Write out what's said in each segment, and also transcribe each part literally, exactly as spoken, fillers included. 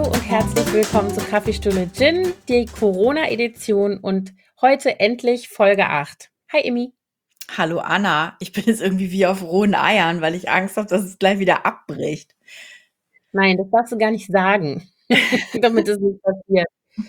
Hallo und herzlich willkommen zur Kaffeestunde Gin, die Corona-Edition und heute endlich Folge acht. Hi Emmy. Hallo Anna, ich bin jetzt irgendwie wie auf rohen Eiern, weil ich Angst habe, dass es gleich wieder abbricht. Nein, das darfst du gar nicht sagen, damit es nicht passiert.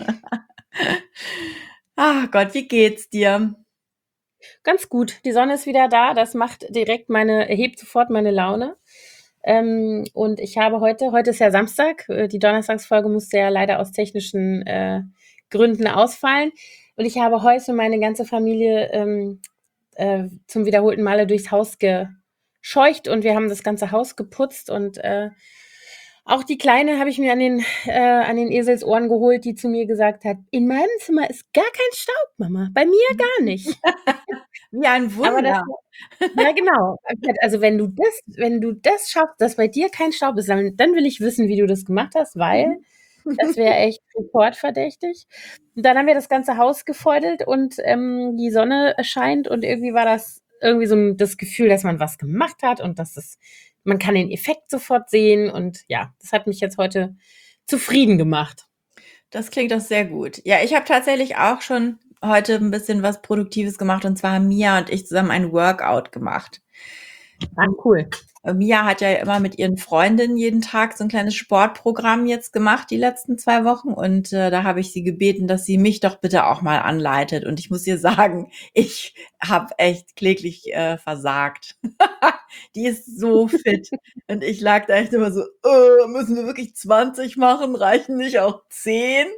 Ach Gott, wie geht's dir? Ganz gut, die Sonne ist wieder da, das macht direkt meine, hebt sofort meine Laune. Ähm, und ich habe heute, heute ist ja Samstag, äh, die Donnerstagsfolge musste ja leider aus technischen äh, Gründen ausfallen. Und ich habe heute meine ganze Familie ähm, äh, zum wiederholten Male durchs Haus gescheucht und wir haben das ganze Haus geputzt und äh, auch die Kleine habe ich mir an den, äh, an den Eselsohren geholt, die zu mir gesagt hat, in meinem Zimmer ist gar kein Staub, Mama, bei mir gar nicht. Wie ein Aber das, Wunder. ja genau. Also wenn du das, wenn du das schaffst, dass bei dir kein Staub ist, dann, dann will ich wissen, wie du das gemacht hast, weil das wäre echt sofort verdächtig. Und dann haben wir das ganze Haus gefeudelt und ähm, die Sonne scheint und irgendwie war das irgendwie so ein, das Gefühl, dass man was gemacht hat und dass es, man kann den Effekt sofort sehen und ja, das hat mich jetzt heute zufrieden gemacht. Das klingt doch sehr gut. Ja, ich habe tatsächlich auch schon heute ein bisschen was Produktives gemacht und zwar haben Mia und ich zusammen ein Workout gemacht. Ah, cool. Mia hat ja immer mit ihren Freundinnen jeden Tag so ein kleines Sportprogramm jetzt gemacht, die letzten zwei Wochen. Und äh, da habe ich sie gebeten, dass sie mich doch bitte auch mal anleitet. Und ich muss ihr sagen, ich habe echt kläglich äh, versagt. Die ist so fit. Und ich lag da echt immer so, äh, müssen wir wirklich zwanzig machen? Reichen nicht auch zehn?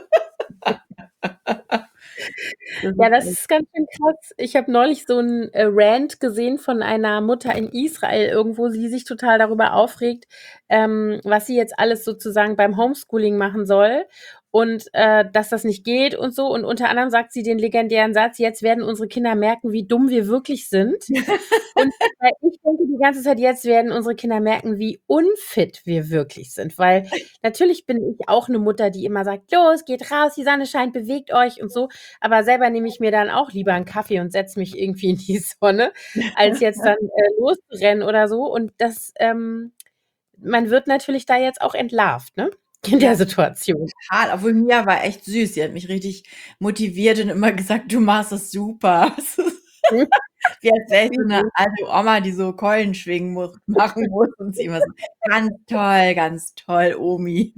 Das Ja, ist das echt, ist ganz schön krass. Ich habe neulich so 'n, äh, Rant gesehen von einer Mutter in Israel irgendwo, die sich total darüber aufregt, ähm, was sie jetzt alles sozusagen beim Homeschooling machen soll und, äh, dass das nicht geht und so. Und unter anderem sagt sie den legendären Satz: „Jetzt werden unsere Kinder merken, wie dumm wir wirklich sind.“ Und, äh, ich denke die ganze Zeit, jetzt werden unsere Kinder merken, wie unfit wir wirklich sind, weil natürlich bin ich auch 'ne Mutter, die immer sagt: „Los, geht raus, die Sonne scheint, bewegt euch“ und so. Aber selber nehme ich mir dann auch lieber einen Kaffee und setze mich irgendwie in die Sonne, als jetzt dann äh, loszurennen oder so. Und das, ähm, man wird natürlich da jetzt auch entlarvt, ne? In ja, der Situation. total. Obwohl Mia war echt süß. Sie hat mich richtig motiviert und immer gesagt, du machst das super. Mhm. Wie als wäre ich Wie so 'ne süß. alte Oma, die so Keulen schwingen muss machen muss und sie immer so: „Ganz toll, ganz toll, Omi.“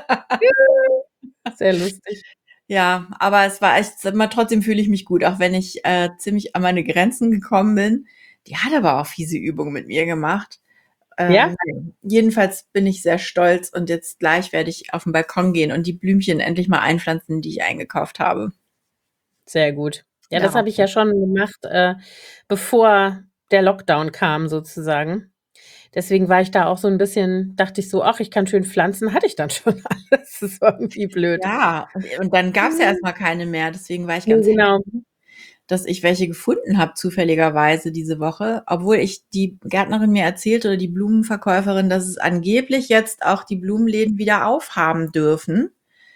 Sehr lustig. Ja, aber es war echt immer trotzdem fühle ich mich gut, auch wenn ich, äh, ziemlich an meine Grenzen gekommen bin. Die hat aber auch fiese Übungen mit mir gemacht. Ja? Ähm, jedenfalls bin ich sehr stolz und jetzt gleich werde ich auf 'n Balkon gehen und die Blümchen endlich mal einpflanzen, die ich eingekauft habe. Sehr gut. Ja, das Darauf habe ich ja schon gemacht, äh, bevor der Lockdown kam sozusagen. Deswegen war ich da auch so 'n bisschen dachte ich so: „Ach, ich kann schön pflanzen“, hatte ich dann schon alles. Das war irgendwie blöd. ja, und und dann gab's ja erst Mhm. mal keine mehr, deswegen war ich Ne, ganz genau. happy, dass ich welche gefunden habe zufälligerweise diese Woche, obwohl ich die Gärtnerin mir erzählte oder die Blumenverkäuferin, dass es angeblich jetzt auch die Blumenläden wieder aufhaben dürfen,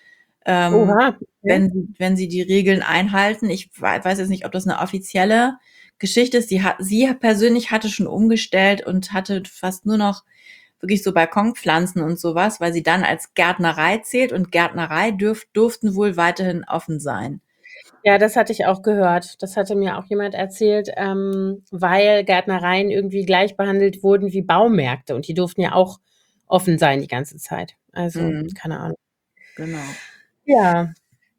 ähm, Oha, okay. wenn sie wenn sie die Regeln einhalten. Ich wei weiß jetzt nicht, ob das 'ne offizielle Geschichte ist. Sie hat sie persönlich hatte schon umgestellt und hatte fast nur noch wirklich so Balkonpflanzen und so was, weil sie dann als Gärtnerei zählt und Gärtnerei dürf durften wohl weiterhin offen sein. Ja, das hatte ich auch gehört. Das hatte mir auch jemand erzählt, ähm, weil Gärtnereien irgendwie gleich behandelt wurden wie Baumärkte und die durften ja auch offen sein die ganze Zeit. Also, Mhm, keine Ahnung. genau. Ja.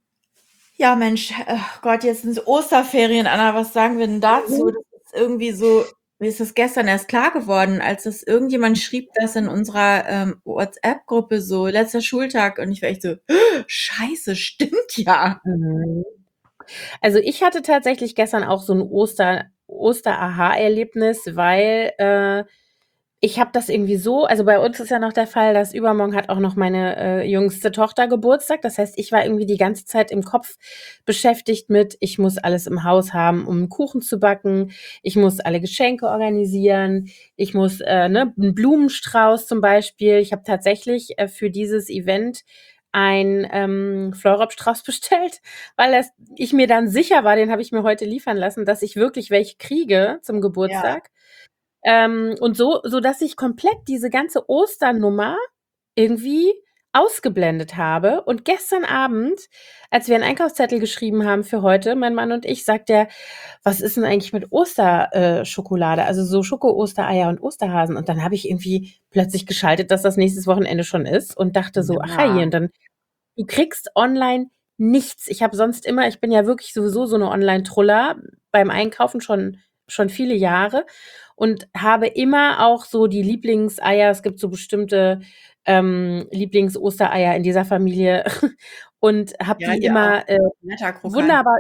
Ja, Mensch, äh, Gott, jetzt sind's Osterferien, Anna, was sagen wir denn dazu? Mhm. Das ist irgendwie so mir ist das gestern erst klar geworden, als das irgendjemand schrieb das in unserer, ähm, WhatsApp-Gruppe so: „Letzter Schultag“ und ich war echt so: „Scheiße, stimmt ja.“ Mhm. Also, ich hatte tatsächlich gestern auch so 'n Oster Oster-Aha-Erlebnis, weil, äh, ich habe das irgendwie so also, bei uns ist ja noch der Fall, dass übermorgen hat auch noch meine, äh, jüngste Tochter Geburtstag. Das heißt, ich war irgendwie die ganze Zeit im Kopf beschäftigt mit: Ich muss alles im Haus haben, um 'n Kuchen zu backen. Ich muss alle Geschenke organisieren. Ich muss, äh, ne 'n Blumenstrauß zum Beispiel. Ich habe tatsächlich, äh, für dieses Event ein, ähm, Fleurop-Strauß bestellt, weil das ich mir dann sicher war, den habe ich mir heute liefern lassen, dass ich wirklich welche kriege zum Ja. Geburtstag. Ähm, und so sodass ich komplett diese ganze Osternummer irgendwie ausgeblendet habe. Und gestern Abend, als wir einen Einkaufszettel geschrieben haben für heute, mein Mann und ich, sagt er, was ist denn eigentlich mit Osterschokolade? Äh, Schokolade? Also so Schoko-Ostereier und Osterhasen. Und dann habe ich irgendwie plötzlich geschaltet, dass das nächstes Wochenende schon ist und dachte so, ach hey, Ja. und dann, du kriegst online nichts. Ich habe sonst immer, ich bin ja wirklich sowieso so eine Online-Truller beim Einkaufen schon, schon viele Jahre und habe immer auch so die Lieblingseier. Es gibt so bestimmte ähm, Lieblings-Ostereier in dieser Familie und habe Ja, die hier auch. immer äh, Blätterkrokant. wunderbar.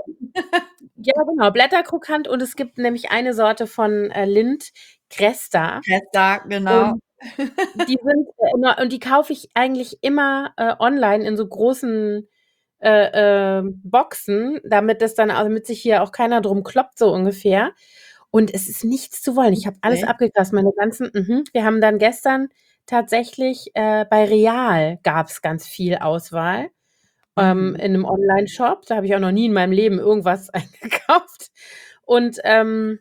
Ja, genau, Blätterkrokant und es gibt nämlich eine Sorte von äh, Lind, Cresta. Cresta, genau. Und die sind äh, immer, und die kaufe ich eigentlich immer äh, online in so großen äh, äh, Boxen, damit das dann, damit sich hier auch keiner drum kloppt, so ungefähr. Und es ist nichts zu wollen. Ich habe alles Okay. abgegrast, meine ganzen. Mhm. Wir haben dann gestern tatsächlich äh, bei Real gab es ganz viel Auswahl ähm, Mhm. in einem Online-Shop. Da habe ich auch noch nie in meinem Leben irgendwas eingekauft. Und ähm,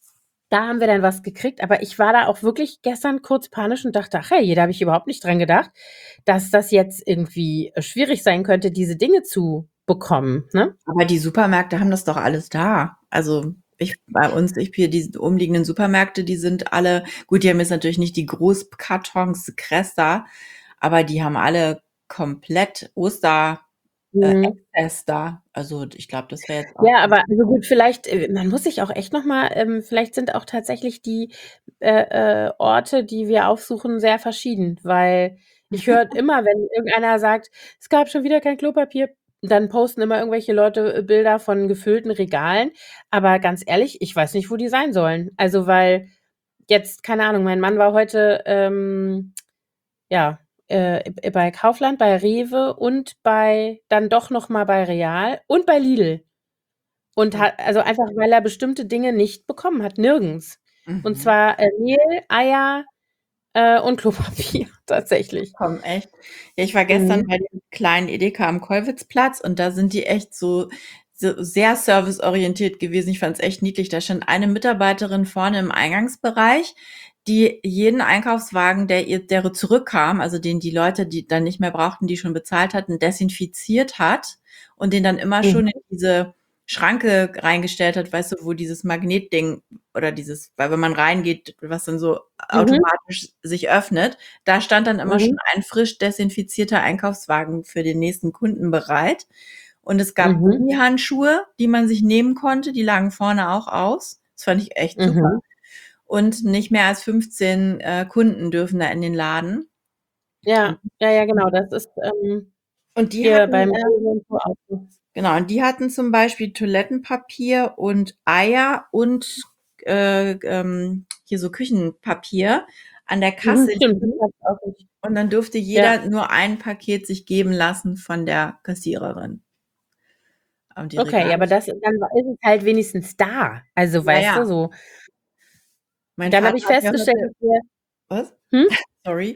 da haben wir dann was gekriegt, aber ich war da auch wirklich gestern kurz panisch und dachte, ach hey, da habe ich überhaupt nicht dran gedacht, dass das jetzt irgendwie äh, schwierig sein könnte, diese Dinge zu bekommen, ne? Aber die Supermärkte haben das doch alles da. Also ich bei uns, ich hier die umliegenden Supermärkte, die sind alle, gut, die haben jetzt natürlich nicht die Großkartons Cresta, aber die haben alle komplett Oster äh, Mhm. Excess da. Also ich glaube, das wäre jetzt auch Ja, aber also gut, vielleicht, äh, man muss sich auch echt noch mal, ähm, vielleicht sind auch tatsächlich die äh, äh, Orte, die wir aufsuchen, sehr verschieden, weil ich höre immer, wenn irgendeiner sagt, es gab schon wieder kein Klopapier, dann posten immer irgendwelche Leute äh, Bilder von gefüllten Regalen. Aber ganz ehrlich, ich weiß nicht, wo die sein sollen. Also weil jetzt, keine Ahnung, mein Mann war heute ähm, ja, äh, bei Kaufland, bei Rewe und bei dann doch noch mal bei Real und bei Lidl. Und hat also einfach, weil er bestimmte Dinge nicht bekommen hat, nirgends. Und Mhm. zwar, äh, Mehl, Eier, äh, und Klopapier tatsächlich. Komm, echt. Ja, ich war gestern Mhm. bei dem kleinen Edeka am Kollwitzplatz und da sind die echt so, so sehr serviceorientiert gewesen. Ich fand es echt niedlich. Da stand eine Mitarbeiterin vorne im Eingangsbereich, die jeden Einkaufswagen, der ihr, der zurückkam, also den die Leute, die dann nicht mehr brauchten, die schon bezahlt hatten, desinfiziert hat und den dann immer Mhm. schon in diese Schranke reingestellt hat, weißt du, wo dieses Magnetding oder dieses, weil wenn man reingeht, was dann so Mhm. automatisch sich öffnet, da stand dann immer Mhm. schon ein frisch desinfizierter Einkaufswagen für den nächsten Kunden bereit. Und es gab Mhm. Gummihandschuhe, die man sich nehmen konnte, die lagen vorne auch aus. Das fand ich echt super. Mhm. Und nicht mehr als fünfzehn äh, Kunden dürfen da in den Laden. Und, Ja, ja, ja, genau. Das ist ähm, und die hier hatten, beim äh, Rewe und so auch so. genau, und die hatten zum Beispiel Toilettenpapier und Eier und äh, ähm, hier so Küchenpapier an der Mhm, Kasse stimmt, das liegen. gab's auch nicht. Und dann durfte Ja, jeder nur ein Paket sich geben lassen von der Kassiererin. Und die okay, Regale. aber das dann ist es halt wenigstens da. Also, Ja, weißt du, ja. so. Mein Dann habe Vater ich hat mir festgestellt, heute, dass wir was? hm? Sorry.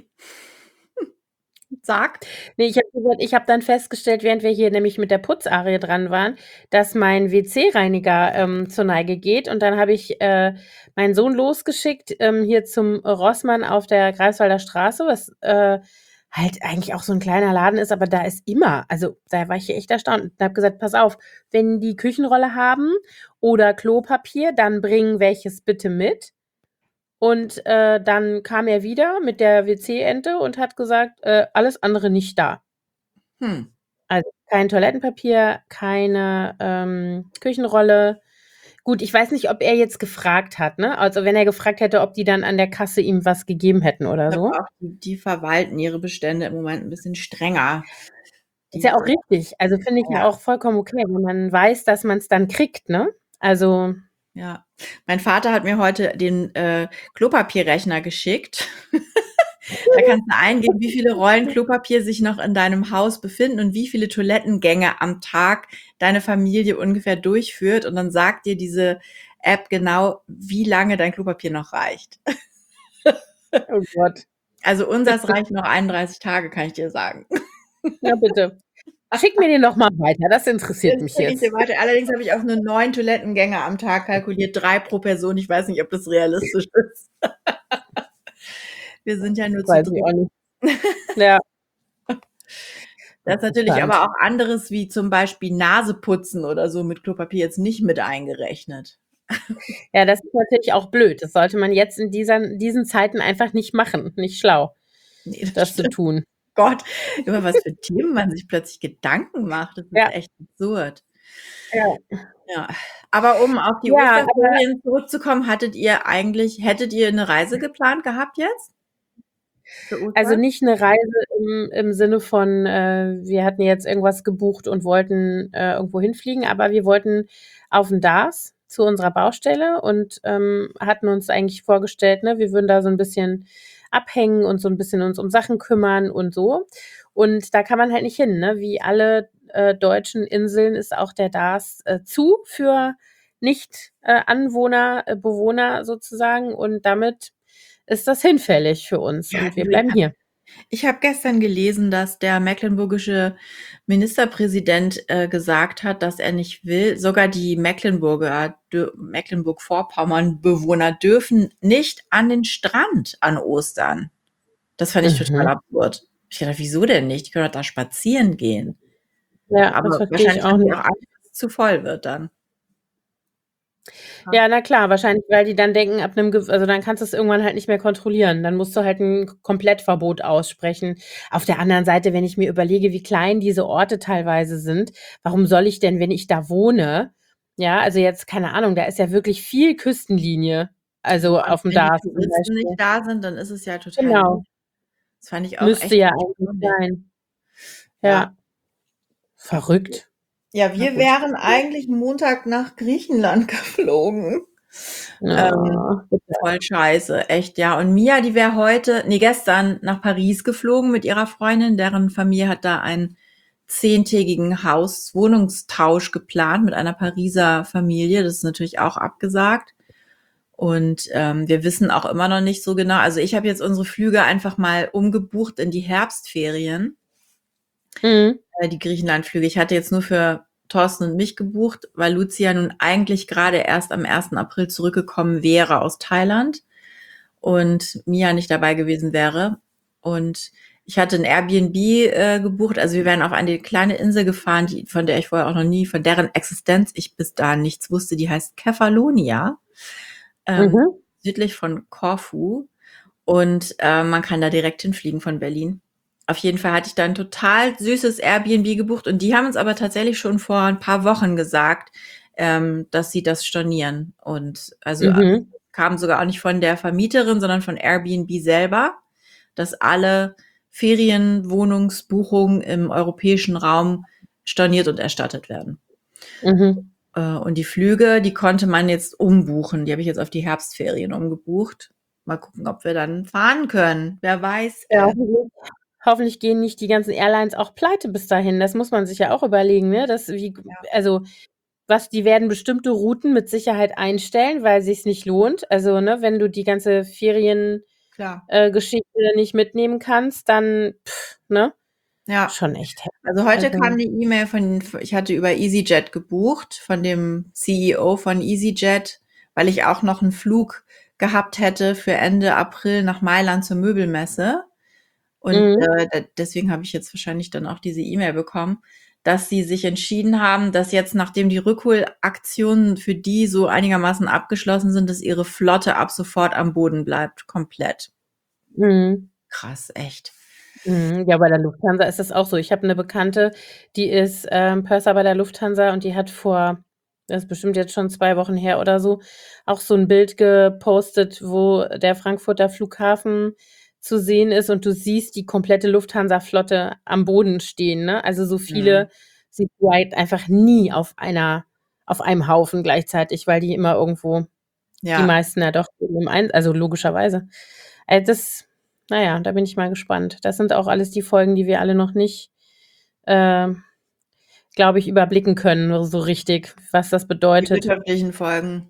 Sag. Ne, ich habe gesagt, ich habe dann festgestellt, während wir hier nämlich mit der Putzarie dran waren, dass mein W C-Reiniger ähm, zur Neige geht. Und dann habe ich äh, meinen Sohn losgeschickt ähm, hier zum Rossmann auf der Greifswalder Straße, was äh, halt eigentlich auch so ein kleiner Laden ist, aber da ist immer, also da war ich echt erstaunt und habe gesagt, pass auf, wenn die Küchenrolle haben oder Klopapier, dann bringen welches bitte mit. Und äh, dann kam er wieder mit der W C-Ente und hat gesagt, äh, alles andere nicht da. Hm. Also, kein Toilettenpapier, keine, ähm, Küchenrolle. Gut, ich weiß nicht, ob er jetzt gefragt hat, ne? Also, wenn er gefragt hätte, ob die dann an der Kasse ihm was gegeben hätten Ich oder glaube so. auch, die, die verwalten ihre Bestände im Moment ein bisschen strenger. Ist ja Die, auch richtig. Also, finde ich ja ja, auch vollkommen okay, wenn man weiß, dass man's dann kriegt, ne? Also ja. Mein Vater hat mir heute den äh, Klopapierrechner geschickt. Da kannst du eingeben, wie viele Rollen Klopapier sich noch in deinem Haus befinden und wie viele Toilettengänge am Tag deine Familie ungefähr durchführt. Und dann sagt dir diese App genau, wie lange dein Klopapier noch reicht. oh Gott. Also unseres reicht noch einunddreißig Tage, kann ich dir sagen. Ja, bitte. Schick mir den doch mal weiter, das interessiert Das mich schicke ich dir jetzt. weiter. Allerdings habe ich auch nur neun Toilettengänge am Tag kalkuliert, drei pro Person. Ich weiß nicht, ob das realistisch ist. Wir sind ja nur zu Weiß ich dritt. auch nicht. Ja. Da ist natürlich aber auch anderes wie zum Beispiel Naseputzen oder so mit Klopapier jetzt nicht mit eingerechnet. Ja, das ist natürlich auch blöd. Das sollte man jetzt in dieser, diesen Zeiten einfach nicht machen. Nicht schlau, Nee, das, das zu stimmt. tun. Gott, über was für Themen man sich plötzlich Gedanken macht. Das ist Ja. echt absurd. Ja. Ja. Aber um auf die Ja, aber Osterferien zurückzukommen, hattet ihr eigentlich, hättet ihr eine Reise geplant gehabt jetzt? Für Also Ostern? nicht eine Reise im, im Sinne von, äh, wir hatten jetzt irgendwas gebucht und wollten äh, irgendwo hinfliegen, aber wir wollten auf den D A S zu unserer Baustelle und ähm, hatten uns eigentlich vorgestellt, ne, wir würden da so ein bisschen abhängen und so ein bisschen uns um Sachen kümmern und so. Und da kann man halt nicht hin, ne? Wie alle äh, deutschen Inseln ist auch der D A S äh, zu für Nicht-Anwohner, äh, Bewohner sozusagen und damit ist das hinfällig für uns Ja, und wir du, ich bleiben habe hier. ich hab gestern gelesen, dass der mecklenburgische Ministerpräsident äh, gesagt hat, dass er nicht will, sogar die Mecklenburger, dür- Mecklenburg-Vorpommern-Bewohner dürfen nicht an den Strand an Ostern. Das fand ich total Mhm. absurd. Ich dachte, wieso denn nicht? Die können doch da spazieren gehen. Ja, das Aber verstehe ich wahrscheinlich auch haben die nicht. auch Angst, dass es zu voll wird dann. Ja, na klar, wahrscheinlich, weil die dann denken, ab 'nem gew also, dann kannst du's irgendwann halt nicht mehr kontrollieren. Dann musst du halt 'n Komplettverbot aussprechen. Auf der anderen Seite, wenn ich mir überlege, wie klein diese Orte teilweise sind, warum soll ich denn, wenn ich da wohne ja, also, jetzt, keine Ahnung, da ist ja wirklich viel Küstenlinie, Ja, also, und aufm wenn die D A S zum Touristen nicht Beispiel. da sind, dann ist es ja total Genau, gut. Das fand ich auch müsste echt ja eigentlich erstaunlich. sein. Ja. Ja, verrückt. Ja, Na wir gut. wären eigentlich Montag nach Griechenland geflogen. Ähm, Oh, bitte. voll scheiße, echt, ja. Und Mia, die wäre heute, nee, gestern nach Paris geflogen mit ihrer Freundin. Deren Familie hat da einen zehntägigen Haus-Wohnungstausch geplant mit einer Pariser Familie. Das ist natürlich auch abgesagt. Und ähm, wir wissen auch immer noch nicht so genau. Also ich habe jetzt unsere Flüge einfach mal umgebucht in die Herbstferien, Mhm. äh, die Griechenlandflüge. Ich hatte jetzt nur für Thorsten und mich gebucht, weil Lucia nun eigentlich gerade erst am ersten April zurückgekommen wäre aus Thailand und Mia nicht dabei gewesen wäre. Und ich hatte ein Airbnb äh, gebucht. Also wir wären auf eine kleine Insel gefahren, die, von der ich vorher auch noch nie, von deren Existenz ich bis dahin nichts wusste. Die heißt Kefalonia, ähm, Mhm. südlich von Korfu. Und äh, man kann da direkt hinfliegen von Berlin. Auf jeden Fall hatte ich da ein total süßes Airbnb gebucht und die haben uns aber tatsächlich schon vor ein paar Wochen gesagt, ähm, dass sie das stornieren. Und also äh, Mhm. kam sogar auch nicht von der Vermieterin, sondern von Airbnb selber, dass alle Ferienwohnungsbuchungen im europäischen Raum storniert und erstattet werden. Mhm. Äh, und die Flüge, die konnte man jetzt umbuchen. Die habe ich jetzt auf die Herbstferien umgebucht. Mal gucken, ob wir dann fahren können. Wer weiß Ja, es. hoffentlich hoffentlich gehen nicht die ganzen Airlines auch pleite bis dahin. Das muss man sich ja auch überlegen, ne? Das wie Ja, also, was die werden bestimmte Routen mit Sicherheit einstellen, weil sich's nicht lohnt. Also, ne, wenn du die ganze Ferien klar. äh, Geschichte nicht mitnehmen kannst, dann, pff, ne? Ja. Schon echt Also heftig. heute kam Also die E-Mail von, ich hatte über EasyJet gebucht, von dem C E O von EasyJet, weil ich auch noch einen Flug gehabt hätte für Ende April nach Mailand zur Möbelmesse. Und mhm, äh, da- deswegen habe ich jetzt wahrscheinlich dann auch diese E-Mail bekommen, dass sie sich entschieden haben, dass jetzt, nachdem die Rückholaktionen für die so einigermaßen abgeschlossen sind, dass ihre Flotte ab sofort am Boden bleibt, komplett. mhm. Krass, echt. Mhm, ja, bei der Lufthansa ist das auch so. Ich habe 'ne Bekannte, die ist, ähm, Purser bei der Lufthansa und die hat vor das ist bestimmt jetzt schon zwei Wochen her oder so, auch so 'n Bild gepostet, wo der Frankfurter Flughafen zu sehen ist und du siehst die komplette Lufthansa-Flotte am Boden stehen, ne? Also, so Mhm. viele siehst du halt einfach nie auf einer auf einem Haufen gleichzeitig, weil die immer irgendwo die Ja, meisten ja doch im Ein also, logischerweise. Äh, das na ja, da bin ich mal gespannt. Das sind auch alles die Folgen, die wir alle noch nicht, ähm, glaube ich, überblicken können so richtig, was das die bedeutet. wirtschaftlichen Folgen,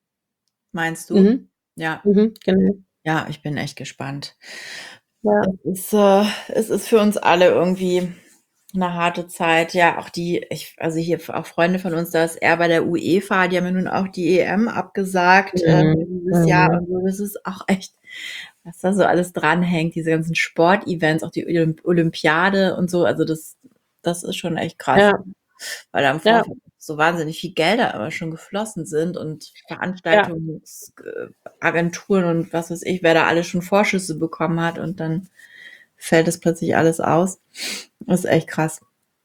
meinst du? Mhm, Ja, mhm, genau. ja, ich bin echt gespannt. Ja, Es ist, äh, es ist für uns alle irgendwie eine harte Zeit. Ja, auch die, ich, also hier auch Freunde von uns, da ist er bei der UEFA, die haben ja nun auch die E M abgesagt äh, für mhm, dieses Jahr mhm. und so. Das ist auch echt, was da so alles dranhängt, diese ganzen Sportevents, auch die Olymp Olympiade und so. Also das, das ist schon echt krass, Ja. weil da im Ja. Vorfeld so wahnsinnig viel Gelder immer schon geflossen sind und Ja. Veranstaltungs äh, Agenturen und was weiß ich, wer da alles schon Vorschüsse bekommen hat und dann fällt das plötzlich alles aus. Das ist echt krass.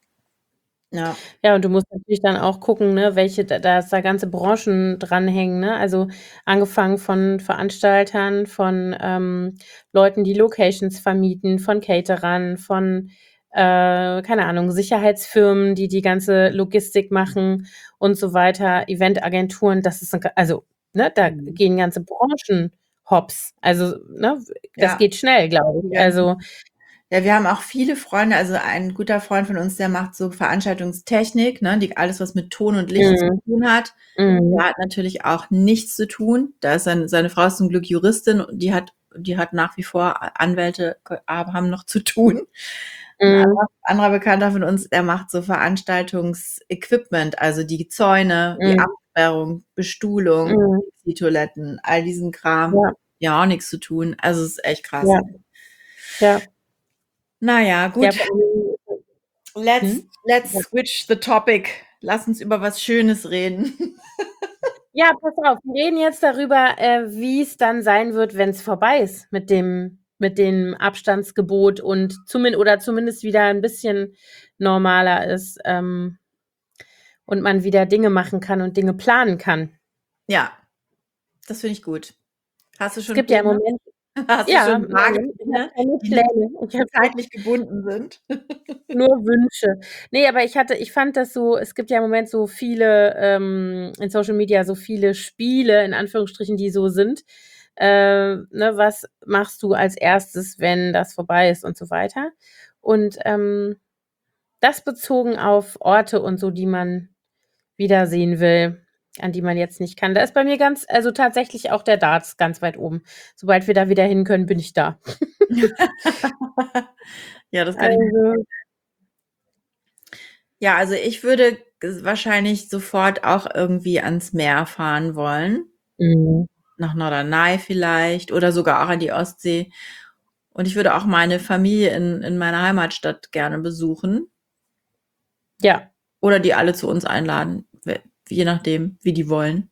Ja. Ja, und du musst natürlich dann auch gucken, ne, welche da dass da ganze Branchen dranhängen, ne? Also, angefangen von Veranstaltern, von, ähm, Leuten, die Locations vermieten, von Caterern, von, äh, keine Ahnung, Sicherheitsfirmen, die die ganze Logistik machen und so weiter, Eventagenturen. Das ist 'n ga also, ne, da Mhm. gehen ganze Branchen hops. Also, ne, das Ja. geht schnell, glaube ich. Also Ja, wir haben auch viele Freunde, also ein guter Freund von uns, der macht so Veranstaltungstechnik, ne, die alles, was mit Ton und Licht zu Mhm. tun hat. Der Mhm. hat natürlich auch nichts zu tun. Da ist sein seine Frau ist zum Glück Juristin und die hat die hat nach wie vor A Anwälte k haben noch zu tun. 'N Mhm. anderer anderer Bekannter von uns, der macht so Veranstaltungsequipment, also die Zäune, die Mhm. Absperrung, Bestuhlung, Mhm. Dixie-Toiletten, all diesen Kram. Ja. Ja, auch nix zu tun. Also, ist echt krass. Ja. Ja. Na ja, Ja, gut. vor allem Let's mhm. let's Ja. switch the topic. Lass uns über was Schönes reden. Ja, pass auf, wir reden jetzt darüber, äh, wie's dann sein wird, wenn's vorbei ist mit dem mit dem Abstandsgebot und zumin oder zumindest wieder 'n bisschen normaler ist, ähm und man wieder Dinge machen kann und Dinge planen kann. Ja, das finde ich gut. Hast du Es schon gibt ja im Pläne? Moment Hast du ja, schon vage nein, ich habe Pläne, keine die nicht Pläne. Ich habe nur zeitlich gebunden sind? nur Wünsche. Ne, aber ich hatte ich fand das so es gibt ja im Moment so viele, ähm in Social Media so viele Spiele in Anführungsstrichen, die so sind. Äh, ne, was machst du als Erstes, wenn das vorbei ist und so weiter. Und, ähm, das bezogen auf Orte und so, die man wiedersehen will, an die man jetzt nicht kann. Da ist bei mir ganz also tatsächlich auch der Darts ganz weit oben. Sobald wir da wieder hin können, bin ich da. Ja, das kann ich mir Also Ja, also ich würde g wahrscheinlich sofort auch irgendwie ans Meer fahren wollen. Mhm. Nach Norderney vielleicht oder sogar auch an die Ostsee. Und ich würde auch meine Familie in in meiner Heimatstadt gerne besuchen. Ja. Oder die alle zu uns einladen, we je nachdem, wie die wollen.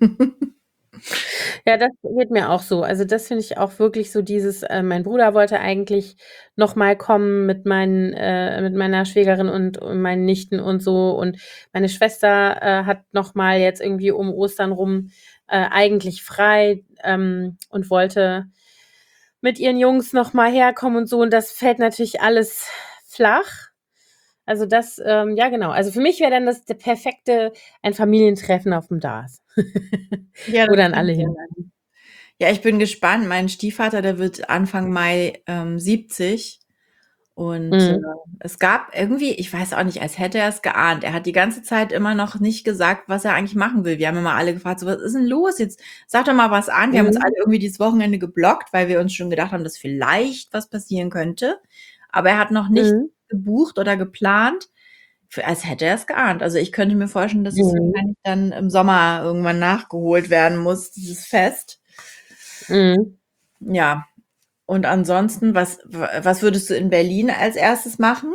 Ja, das geht mir auch so. Also, das finde ich auch wirklich so dieses äh, mein Bruder wollte eigentlich noch mal kommen mit meinen äh, mit meiner Schwägerin und und meinen Nichten und so. Und meine Schwester, äh, hat noch mal jetzt irgendwie um Ostern rum, äh, eigentlich frei, ähm, und wollte mit ihren Jungs noch mal herkommen und so. Und das fällt natürlich alles flach. Also, das, ähm ja genau. Also, für mich wäre dann das der perfekte ein Familientreffen aufm Darß, Ja, wo das dann klingt alle sehr hin nett. Ja, ich bin gespannt. Mein Stiefvater, der wird Anfang Mai, ähm, siebzig und, äh, Mhm. es gab irgendwie ich weiß auch nicht, als hätte er's geahnt. Er hat die ganze Zeit immer noch nicht gesagt, was er eigentlich machen will. Wir haben immer alle gefragt, so: „Was ist 'n los jetzt? Sag doch mal was an.“ Wir haben uns Mhm. alle irgendwie dieses Wochenende geblockt, weil wir uns schon gedacht haben, dass vielleicht was passieren könnte. Aber er hat noch nichts Mhm. gebucht oder geplant, f als hätte er's geahnt. Also, ich könnte mir vorstellen, dass es Mhm. wahrscheinlich dann im Sommer irgendwann nachgeholt werden muss, dieses Fest. Mhm. Ja. Und ansonsten, was w was würdest du in Berlin als Erstes machen?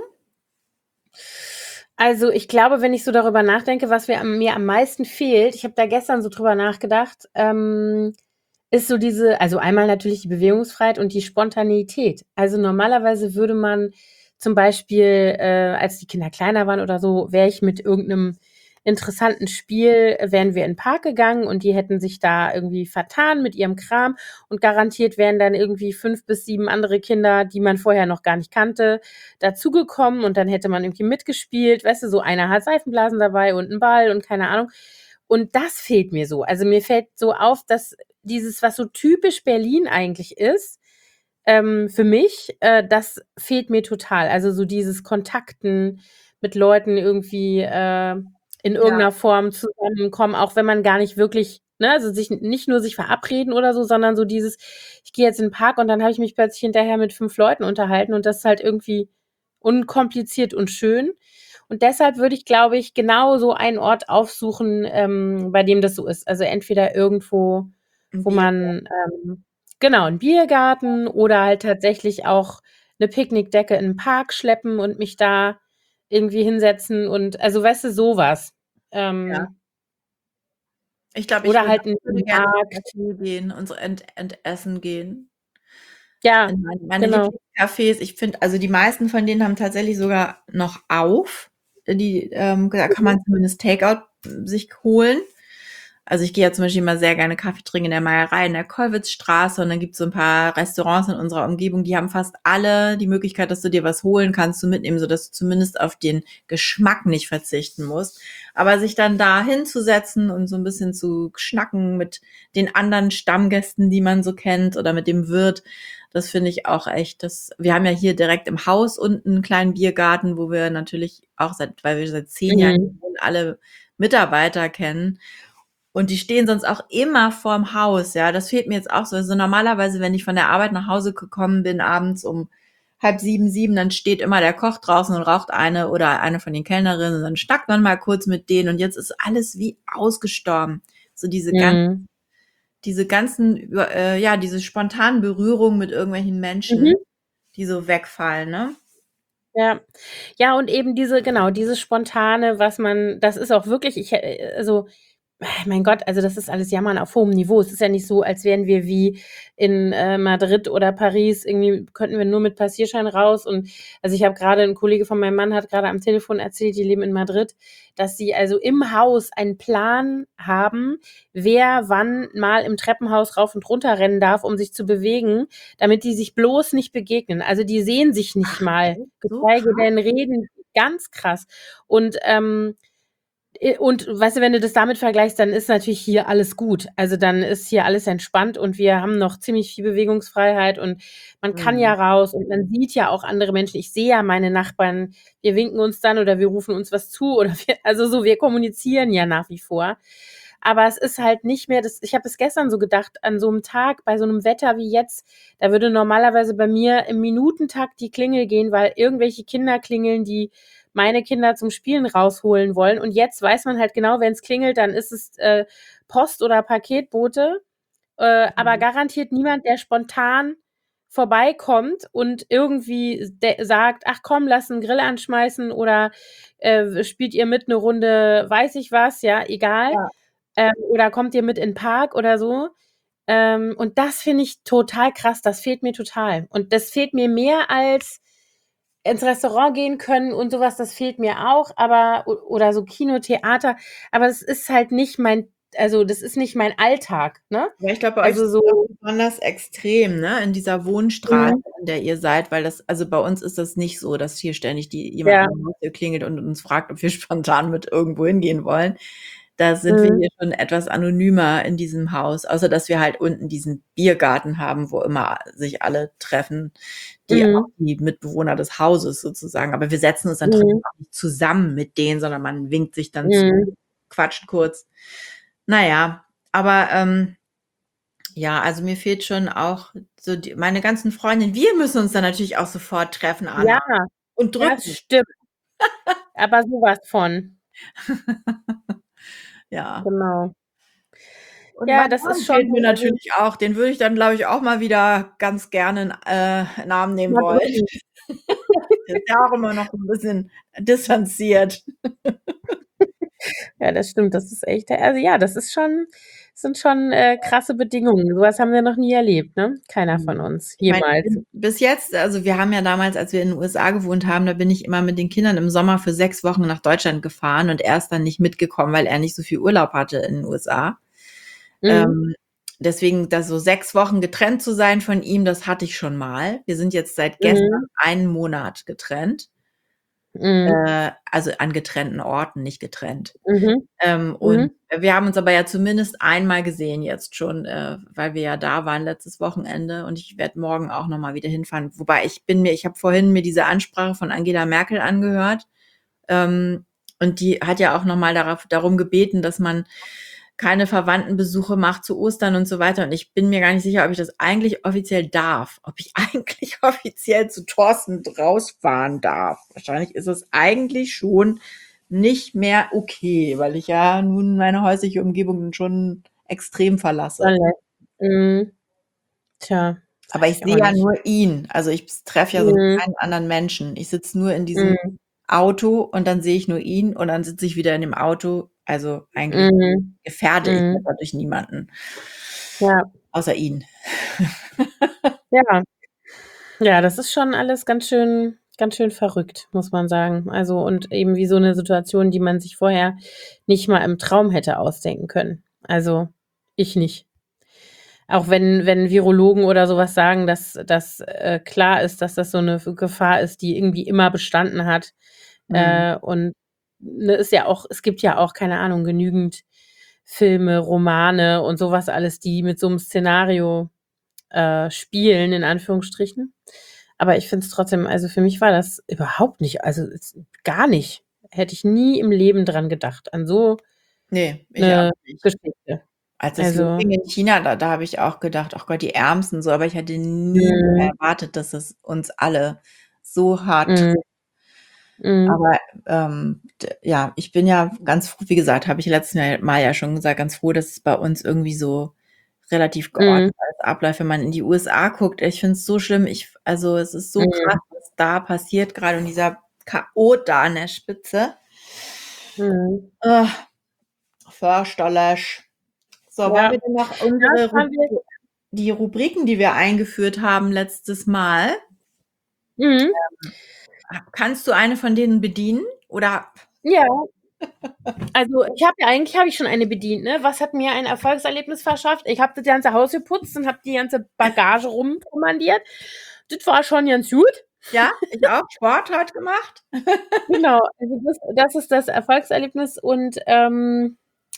Also, ich glaube, wenn ich so darüber nachdenke, was mir am mir am meisten fehlt ich habe da gestern so drüber nachgedacht, ähm, ist so diese also, einmal natürlich die Bewegungsfreiheit und die Spontaneität. Also, normalerweise würde man zum Beispiel, äh, als die Kinder kleiner waren oder so, wäre ich mit irgend 'nem interessanten Spiel wären wir in 'n Park gegangen und die hätten sich da irgendwie vertan mit ihrem Kram und garantiert wären dann irgendwie fünf bis sieben andere Kinder, die man vorher noch gar nicht kannte, dazugekommen und dann hätte man irgendwie mitgespielt. Weißt du, so einer hat Seifenblasen dabei und 'n Ball und keine Ahnung. Und das fehlt mir so. Also, mir fällt so auf, dass dieses, was so typisch Berlin eigentlich ist, ähm, für mich, äh, das fehlt mir total. Also, so dieses Kontakten mit Leuten irgendwie, äh, in irgend Ja. 'ner Form zusammenkommen, auch wenn man gar nicht wirklich ne, also, sich nicht nur sich verabreden oder so, sondern so dieses: „Ich gehe jetzt in 'n Park und dann habe ich mich plötzlich hinterher mit fünf Leuten unterhalten“ und das ist halt irgendwie unkompliziert und schön. Und deshalb würde ich, glaube ich, genau so einen Ort aufsuchen, ähm, bei dem das so ist. Also, entweder irgendwo, 'N wo Biergarten. man, ähm genau, 'n Biergarten oder halt tatsächlich auch 'ne Picknickdecke in 'n Park schleppen und mich da irgendwie hinsetzen und also, weißt du, so was. Ja. Ähm Ich glaube, ich oder würde halt 'n würde gerne ins Markt. Café gehen und so ent ent essen gehen. Ja, In meine meine genau. Lieblingscafés, ich finde also, die meisten von denen haben tatsächlich sogar noch auf. Die, ähm da kann Mhm. man zumindest Takeout sich holen. Also, ich gehe ja zum Beispiel immer sehr gerne Kaffee trinken in der Meierei in der Kollwitzstraße und dann gibt's so 'n paar Restaurants in unserer Umgebung, die haben fast alle die Möglichkeit, dass du dir was holen kannst zum Mitnehmen, sodass du zumindest auf den Geschmack nicht verzichten musst. Aber sich dann da hinzusetzen und so 'n bisschen zu schnacken mit den anderen Stammgästen, die man so kennt oder mit dem Wirt, das finde ich auch echt das wir haben ja hier direkt im Haus unten 'n kleinen Biergarten, wo wir natürlich auch seit weil wir seit zehn Jahren hier Mhm. wohnen, alle Mitarbeiter kennen. Und die stehen sonst auch immer vorm Haus, ja. Das fehlt mir jetzt auch so. Also, normalerweise, wenn ich von der Arbeit nach Hause gekommen bin, abends um halb sieben, sieben, dann steht immer der Koch draußen und raucht eine oder eine von den Kellnerinnen und dann schnackt man mal kurz mit denen und jetzt ist alles wie ausgestorben. So diese gan Mhm. diese ganzen über äh, ja, diese spontanen Berührungen mit irgendwelchen Menschen, Mhm. die so wegfallen, ne? Ja. Ja, und eben diese genau, dieses Spontane, was man das ist auch wirklich ich äh, also, mein Gott, also, das ist alles Jammern auf hohem Niveau. Es ist ja nicht so, als wären wir wie in, äh, Madrid oder Paris, irgendwie könnten wir nur mit Passierschein raus und also, ich habe grade 'n Kollege von meinem Mann hat grade am Telefon erzählt, die leben in Madrid, dass sie also im Haus einen Plan haben, wer wann mal im Treppenhaus rauf und runter rennen darf, um sich zu bewegen, damit die sich bloß nicht begegnen. Also, die sehen sich nicht Ach mal, echt? So geschweige krass? denn reden. Ganz krass. Und, ähm, äh, und weißt du, wenn du das damit vergleichst, dann ist natürlich hier alles gut. Also, dann ist hier alles entspannt und wir haben noch ziemlich viel Bewegungsfreiheit und man kann ja Mhm. raus und man sieht ja auch andere Menschen. Ich sehe ja meine Nachbarn, wir winken uns dann oder wir rufen uns was zu oder wir also, so, wir kommunizieren ja nach wie vor. Aber es ist halt nicht mehr das ich habe es gestern so gedacht, an so 'nem Tag bei so 'nem Wetter wie jetzt, da würde normalerweise bei mir im Minutentakt die Klingel gehen, weil irgendwelche Kinder klingeln, die meine Kinder zum Spielen rausholen wollen. Und jetzt weiß man halt genau, wenn's klingelt, dann ist es, äh, Post oder Paketbote, äh, aber Mhm. garantiert niemand, der spontan vorbeikommt und irgendwie de sagt: „Ach komm, lass 'n Grill anschmeißen“ oder, äh, „Spielt ihr mit 'ne Runde weiß ich was“, ja, egal. Ja. Ähm, oder „Kommt ihr mit in 'n Park“ oder so. Ähm, und das finde ich total krass. Das fehlt mir total. Und das fehlt mir mehr als ins Restaurant gehen können und so was, das fehlt mir auch, aber o oder so Kino, Theater, aber es ist halt nicht mein also, das ist nicht mein Alltag, ne? Ja, ich glaube, bei euch Also, ist es auch so besonders extrem, ne, in dieser Wohnstraße, Mhm. in der ihr seid, weil das also, bei uns ist das nicht so, dass hier ständig die jemand Ja. an der Haustür klingelt und uns fragt, ob wir spontan mit irgendwo hingehen wollen. Da sind wir Mhm. hier schon etwas anonymer in diesem Haus, außer dass wir halt unten diesen Biergarten haben, wo immer sich alle treffen, die auch Mhm. die Mitbewohner des Hauses sozusagen. Aber wir setzen uns dann trotzdem Mhm. auch nicht zusammen mit denen, sondern man winkt sich dann zu, Mhm. quatscht kurz. Na ja, aber, ähm ja, also, mir fehlt schon auch so die meine ganzen Freundinnen wir müssen uns dann natürlich auch sofort treffen, Anna, Ja, und das drücken. stimmt. Aber so was von. Ja. Genau. Und Ja, mein das ist Mann schon fehlt mir also natürlich auch. Den würde ich dann, glaube ich, auch mal wieder ganz gerne in äh, in 'n Arm nehmen Mal wollen. drücken. Der ist ja auch immer noch 'n bisschen distanziert. Ja, das stimmt. Das ist echt also, ja, das ist schon sind schon, äh, krasse Bedingungen. So was haben wir noch nie erlebt, ne? Keiner von Mhm. uns, Ich meine, ich jemals. bin bis jetzt also, wir haben ja damals, als wir in den USA gewohnt haben, da bin ich immer mit den Kindern im Sommer für sechs Wochen nach Deutschland gefahren und er ist dann nicht mitgekommen, weil er nicht so viel Urlaub hatte in den USA. Mhm. Ähm, deswegen da so sechs Wochen getrennt zu sein von ihm, das hatte ich schon mal. Wir sind jetzt seit gestern Mhm. einen Monat getrennt. Mhm. Äh, also, an getrennten Orten, nicht getrennt. Mhm. Ähm, und Mhm. wir haben uns aber ja zumindest einmal gesehen jetzt schon, äh, weil wir ja da waren letztes Wochenende und ich werde morgen auch noch mal wieder hinfahren. Wobei ich bin mir ich habe vorhin mir diese Ansprache von Angela Merkel angehört, ähm, und die hat ja auch noch mal darauf darum gebeten, dass man keine Verwandtenbesuche macht zu Ostern und so weiter. Und ich bin mir gar nicht sicher, ob ich das eigentlich offiziell darf, ob ich eigentlich offiziell zu Thorsten rausfahren darf. Wahrscheinlich ist es eigentlich schon nicht mehr okay, weil ich ja nun meine häusliche Umgebung schon extrem verlasse. Mhm. Tja, Aber weiß ich ich auch sehe ja nicht. nur ihn. Also, ich treffe ja sonst Mhm. keinen anderen Menschen. Ich sitze nur in diesem Mhm. Auto und dann sehe ich nur ihn und dann sitze ich wieder in dem Auto. Also eigentlich Mhm. gefährde ich Mhm. dadurch niemanden. Ja. Außer ihn. Ja. Ja, das ist schon alles ganz schön ganz schön verrückt, muss man sagen. Also und eben wie so eine Situation, die man sich vorher nicht mal im Traum hätte ausdenken können. Also, ich nicht. Auch wenn wenn Virologen oder sowas sagen, dass dass, äh, klar ist, dass das so eine Gefahr ist, die irgendwie immer bestanden hat. Mhm. Äh, und, ne, ist ja auch es gibt ja auch, keine Ahnung, genügend Filme, Romane und sowas alles, die mit so einem Szenario, äh, spielen, in Anführungsstrichen. Aber ich finde es trotzdem also, für mich war das überhaupt nicht also, es gar nicht. Hätte ich nie im Leben dran gedacht, an so Ne, ich auch 'ne nicht. Geschichte. Als das Also losging in China, da da habe ich auch gedacht: „Ach Gott, die Ärmsten", so, aber ich hätte nie mhm, erwartet, dass es uns alle so hart mhm, trifft. mhm, Aber, ähm, d ja, ich bin ja ganz froh, wie gesagt, habe ich letztes Mal Mal ja schon gesagt, ganz froh, dass es bei uns irgendwie so relativ mhm, geordnet alles abläuft. Wenn man in die U S A guckt, ich finde es so schlimm. Ich also, es ist so krass, mhm, was da passiert, grade und dieser Chaot da an der Spitze. mhm. Ah, fürchterlich. So, wollen Ja, wir denn noch das unsere haben wir Rubri die Rubriken, die wir eingeführt haben letztes Mal, mhm, ha kannst du eine von denen bedienen oder ja. Also, ich habe ja eigentlich habe ich schon eine bedient, ne? Was hat mir ein Erfolgserlebnis verschafft? Ich habe das ganze Haus geputzt und habe die ganze Bagage rumkommandiert. Das war schon ganz gut. ja, ich auch Sport heute gemacht? Genau, also das das ist das Erfolgserlebnis und, ähm,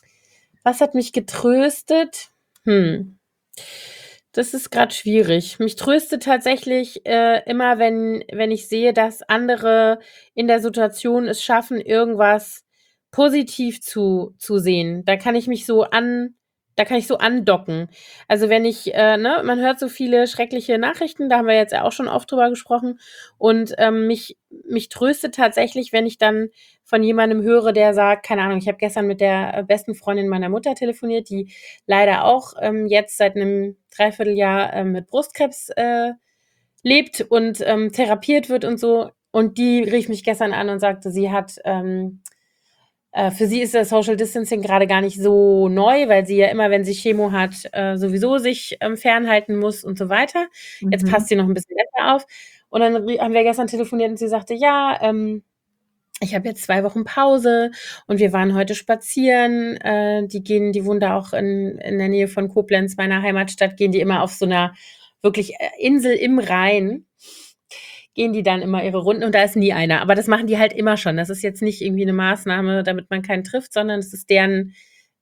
was hat mich getröstet? Hm, das ist grad schwierig. Mich tröstet tatsächlich, äh, immer, wenn wenn ich sehe, dass andere in der Situation es schaffen, irgendwas positiv zu zu sehen. Da kann ich mich so an da kann ich so andocken. Also, wenn ich, äh ne, man hört so viele schreckliche Nachrichten, da haben wir jetzt ja auch schon oft drüber gesprochen und, ähm, mich mich tröstet tatsächlich, wenn ich dann von jemandem höre, der sagt keine Ahnung, ich habe gestern mit der, äh, besten Freundin meiner Mutter telefoniert, die leider auch, ähm, jetzt seit 'nem Dreivierteljahr, ähm, mit Brustkrebs, äh, lebt und, ähm, therapiert wird und so. Und die rief mich gestern an und sagte, sie hat, ähm äh, für sie ist das Social Distancing grade gar nicht so neu, weil sie ja immer, wenn sie Chemo hat, äh, sowieso sich, ähm, fernhalten muss und so weiter. Jetzt Mhm. passt sie noch 'n bisschen besser auf. Und dann ri haben wir gestern telefoniert und sie sagte: „Ja, ähm, ich habe jetzt zwei Wochen Pause und wir waren heute spazieren." Äh, die gehen die wohnen da auch in in der Nähe von Koblenz, meiner Heimatstadt, gehen die immer auf so 'ner wirklich, äh, Insel im Rhein gehen die dann immer ihre Runden und da ist nie einer. Aber das machen die halt immer schon. Das ist jetzt nicht irgendwie 'ne Maßnahme, damit man keinen trifft, sondern es ist deren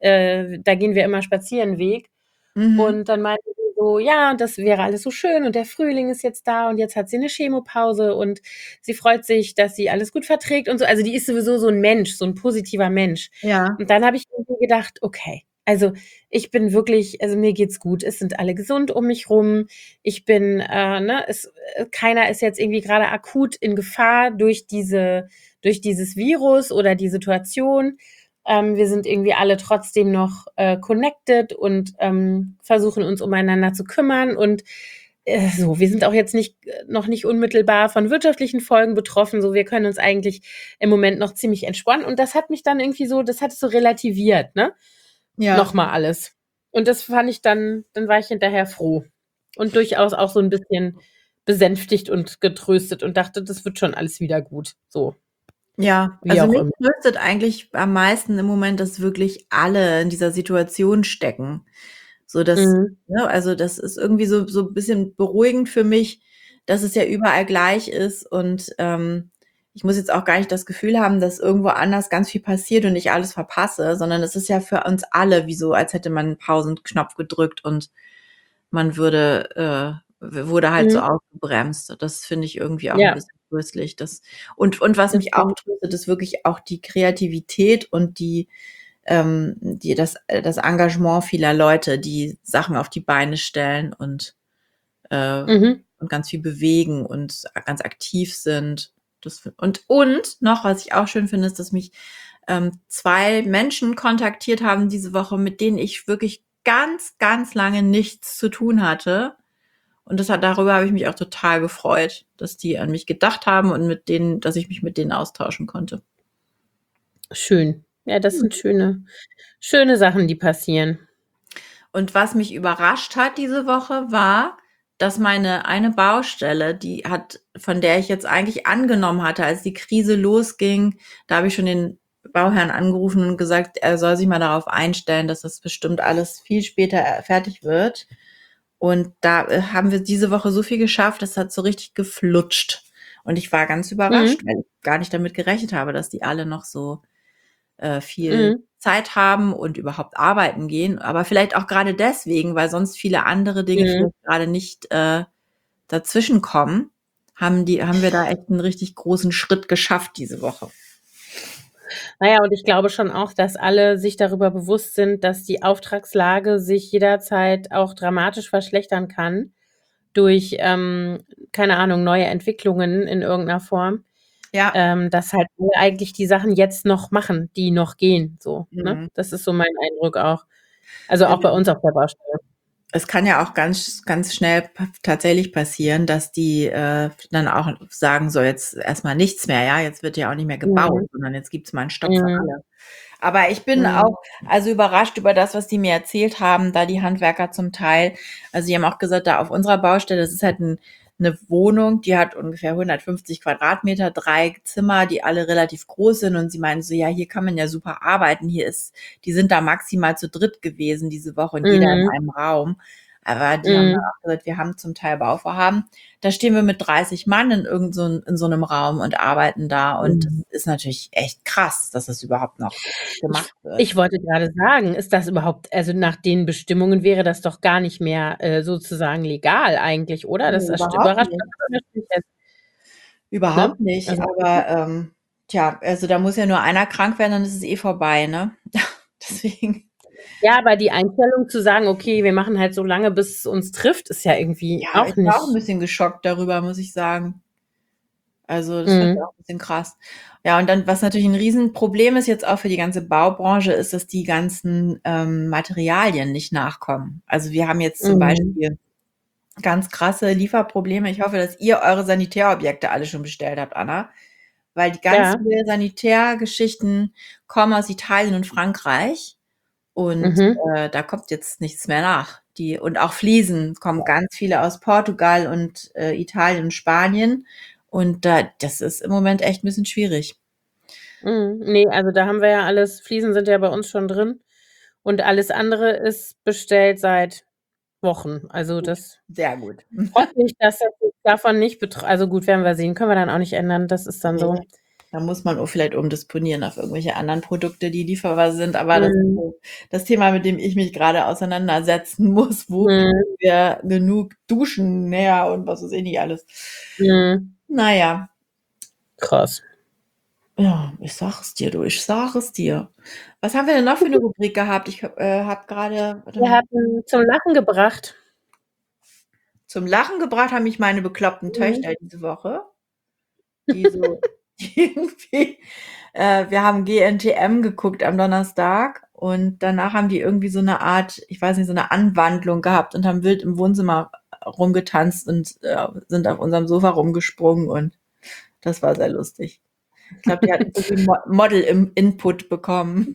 äh, da gehen wir immer spazieren Weg. Mhm. Und dann meinte sie so: „Ja, und das wäre alles so schön und der Frühling ist jetzt da und jetzt hat sie 'ne Chemopause und sie freut sich, dass sie alles gut verträgt" und so. Also, die ist sowieso so 'n Mensch, so 'n positiver Mensch. Ja. Und dann habe ich irgendwie gedacht: „Okay, also, ich bin wirklich also, mir geht's gut. Es sind alle gesund um mich rum. Ich bin, äh, ne es äh, keiner ist jetzt irgendwie grade akut in Gefahr durch diese durch dieses Virus oder die Situation. Ähm, wir sind irgendwie alle trotzdem noch, äh, connected und, ähm, versuchen uns umeinander zu kümmern und, äh, so. Wir sind auch jetzt nicht äh, noch nicht unmittelbar von wirtschaftlichen Folgen betroffen, so. Wir können uns eigentlich im Moment noch ziemlich entspannen." Und das hat mich dann irgendwie so das hat es so relativiert, ne, Ja. noch mal alles. Und das fand ich dann dann war ich hinterher froh und durchaus auch so 'n bisschen besänftigt und getröstet und dachte: „Das wird schon alles wieder gut", so. Ja, Wie also auch mich immer. tröstet eigentlich am meisten im Moment, dass wirklich alle in dieser Situation stecken. So dass Mhm. ne, also das ist irgendwie so so 'n bisschen beruhigend für mich, dass es ja überall gleich ist und, ähm, ich muss jetzt auch gar nicht das Gefühl haben, dass irgendwo anders ganz viel passiert und ich alles verpasse, sondern es ist ja für uns alle wie so, als hätte man 'n Pausenknopf gedrückt und man würde äh, w wurde halt so Mhm. ausgebremst. Das finde ich irgendwie auch 'n Ja. bisschen tröstlich, das und und was Das mich auch stimmt. tröstet, ist wirklich auch die Kreativität und die ähm, die das äh, das Engagement vieler Leute, die Sachen auf die Beine stellen und äh, Mhm. und ganz viel bewegen und ganz aktiv sind. Das f und und noch, was ich auch schön finde, ist, dass mich, ähm, zwei Menschen kontaktiert haben diese Woche, mit denen ich wirklich ganz, ganz lange nichts zu tun hatte Und das hat, darüber habe ich mich auch total gefreut, dass die an mich gedacht haben und mit denen, dass ich mich mit denen austauschen konnte. Schön. Ja, das sind schöne, schöne Sachen, die passieren. Und was mich überrascht hat diese Woche war, dass meine eine Baustelle, die hat, von der ich jetzt eigentlich angenommen hatte, als die Krise losging, da habe ich schon den Bauherrn angerufen und gesagt, er soll sich mal darauf einstellen, dass das bestimmt alles viel später fertig wird. Und da äh, haben wir diese Woche so viel geschafft, das hat so richtig geflutscht. Und ich war ganz überrascht, Mhm. weil ich gar nicht damit gerechnet habe, dass die alle noch so äh, viel Mhm. Zeit haben und überhaupt arbeiten gehen. Aber vielleicht auch gerade deswegen, weil sonst viele andere Dinge Mhm. vielleicht gerade nicht äh, dazwischen kommen, haben die, haben wir da echt einen richtig großen Schritt geschafft diese Woche. Naja, und ich glaube schon auch, dass alle sich darüber bewusst sind, dass die Auftragslage sich jederzeit auch dramatisch verschlechtern kann durch, ähm, keine Ahnung, neue Entwicklungen in irgendeiner Form. Ja. Ähm, dass halt alle eigentlich die Sachen jetzt noch machen, die noch gehen, so, ne? Mhm. Das ist so mein Eindruck auch. Also auch bei Genau. uns auf der Baustelle. Es kann ja auch ganz, ganz schnell p- tatsächlich passieren, dass die äh, dann auch sagen, so jetzt erstmal nichts mehr, ja, jetzt wird ja auch nicht mehr gebaut, Mhm. sondern jetzt gibt's mal einen Stopp für Mhm. alle. Aber ich bin Mhm. auch also überrascht über das, was die mir erzählt haben, da die Handwerker zum Teil. Also die haben auch gesagt, da auf unserer Baustelle, das ist halt ein, eine Wohnung, die hat ungefähr hundertfünfzig Quadratmeter, drei Zimmer, die alle relativ groß sind. Und sie meinen so, ja, hier kann man ja super arbeiten. Hier ist, die sind da maximal zu dritt gewesen diese Woche und jeder in Mhm. einem Raum. Aber die haben dann Mhm. auch gesagt, wir haben zum Teil Bauvorhaben. Da stehen wir mit dreißig Mann in irgend so, in so einem Raum und arbeiten da. Und das Mhm. ist natürlich echt krass, dass es überhaupt noch Ich gemacht wird. ich wollte grade sagen, ist das überhaupt also nach den Bestimmungen wäre das doch gar nicht mehr, äh, sozusagen legal eigentlich, oder? Das Ne, erst überhaupt überrascht nicht. mich jetzt, ne? Überhaupt nicht, Also aber, ähm, tja, also da muss ja nur einer krank werden, dann ist es eh vorbei, ne? Deswegen, ja, aber die Einstellung zu sagen: „Okay, wir machen halt so lange, bis es uns trifft“, ist ja irgendwie ja, auch ich war auch 'n nicht bisschen geschockt darüber, muss ich sagen. Also, das fand ich mhm. auch 'n bisschen krass. Ja, und dann, was natürlich 'n Riesenproblem ist jetzt auch für die ganze Baubranche, ist, dass die ganzen, ähm, Materialien nicht nachkommen. Also, wir haben jetzt zum Mhm. Beispiel ganz krasse Lieferprobleme. Ich hoffe, dass ihr eure Sanitärobjekte alle schon bestellt habt, Anna, weil die ganz Ja. viele Sanitärgeschichten kommen aus Italien und Frankreich und, Mhm. äh, da kommt jetzt nichts mehr nach. Die und auch Fliesen kommen ganz viele aus Portugal und, äh, Italien und Spanien und da das ist im Moment echt 'n bisschen schwierig. Mhm. Ne, also da haben wir ja alles Fliesen sind ja bei uns schon drin und alles andere ist bestellt seit Wochen. Also, Gut, das sehr gut. freut mich, dass das jetzt davon nicht betr also gut, werden wir sehen. Können wir dann auch nicht ändern. Das ist dann Ne, so. da muss man auch vielleicht umdisponieren auf irgendwelche anderen Produkte, die lieferbar sind, aber das ist Mhm. so das Thema, mit dem ich mich grade auseinandersetzen muss. Wo Mhm. kriegen wir genug Duschen her und was weiß ich nicht alles. Mhm. Na ja. Krass. Ja, ich sage es dir, du, ich sage es dir. Was haben wir denn noch für 'ne Rubrik gehabt? Ich, äh, habe grade warte Wir mal. hatten zum Lachen gebracht. Zum Lachen gebracht haben mich meine bekloppten Mhm. Töchter diese Woche, die so irgendwie äh, wir haben G N T M geguckt am Donnerstag und danach haben die irgendwie so 'ne Art, ich weiß nicht, so 'ne Anwandlung gehabt und haben wild im Wohnzimmer rumgetanzt und, äh, sind auf unserem Sofa rumgesprungen und das war sehr lustig. Ich glaube, die hatten so viel Mo Model im Input bekommen.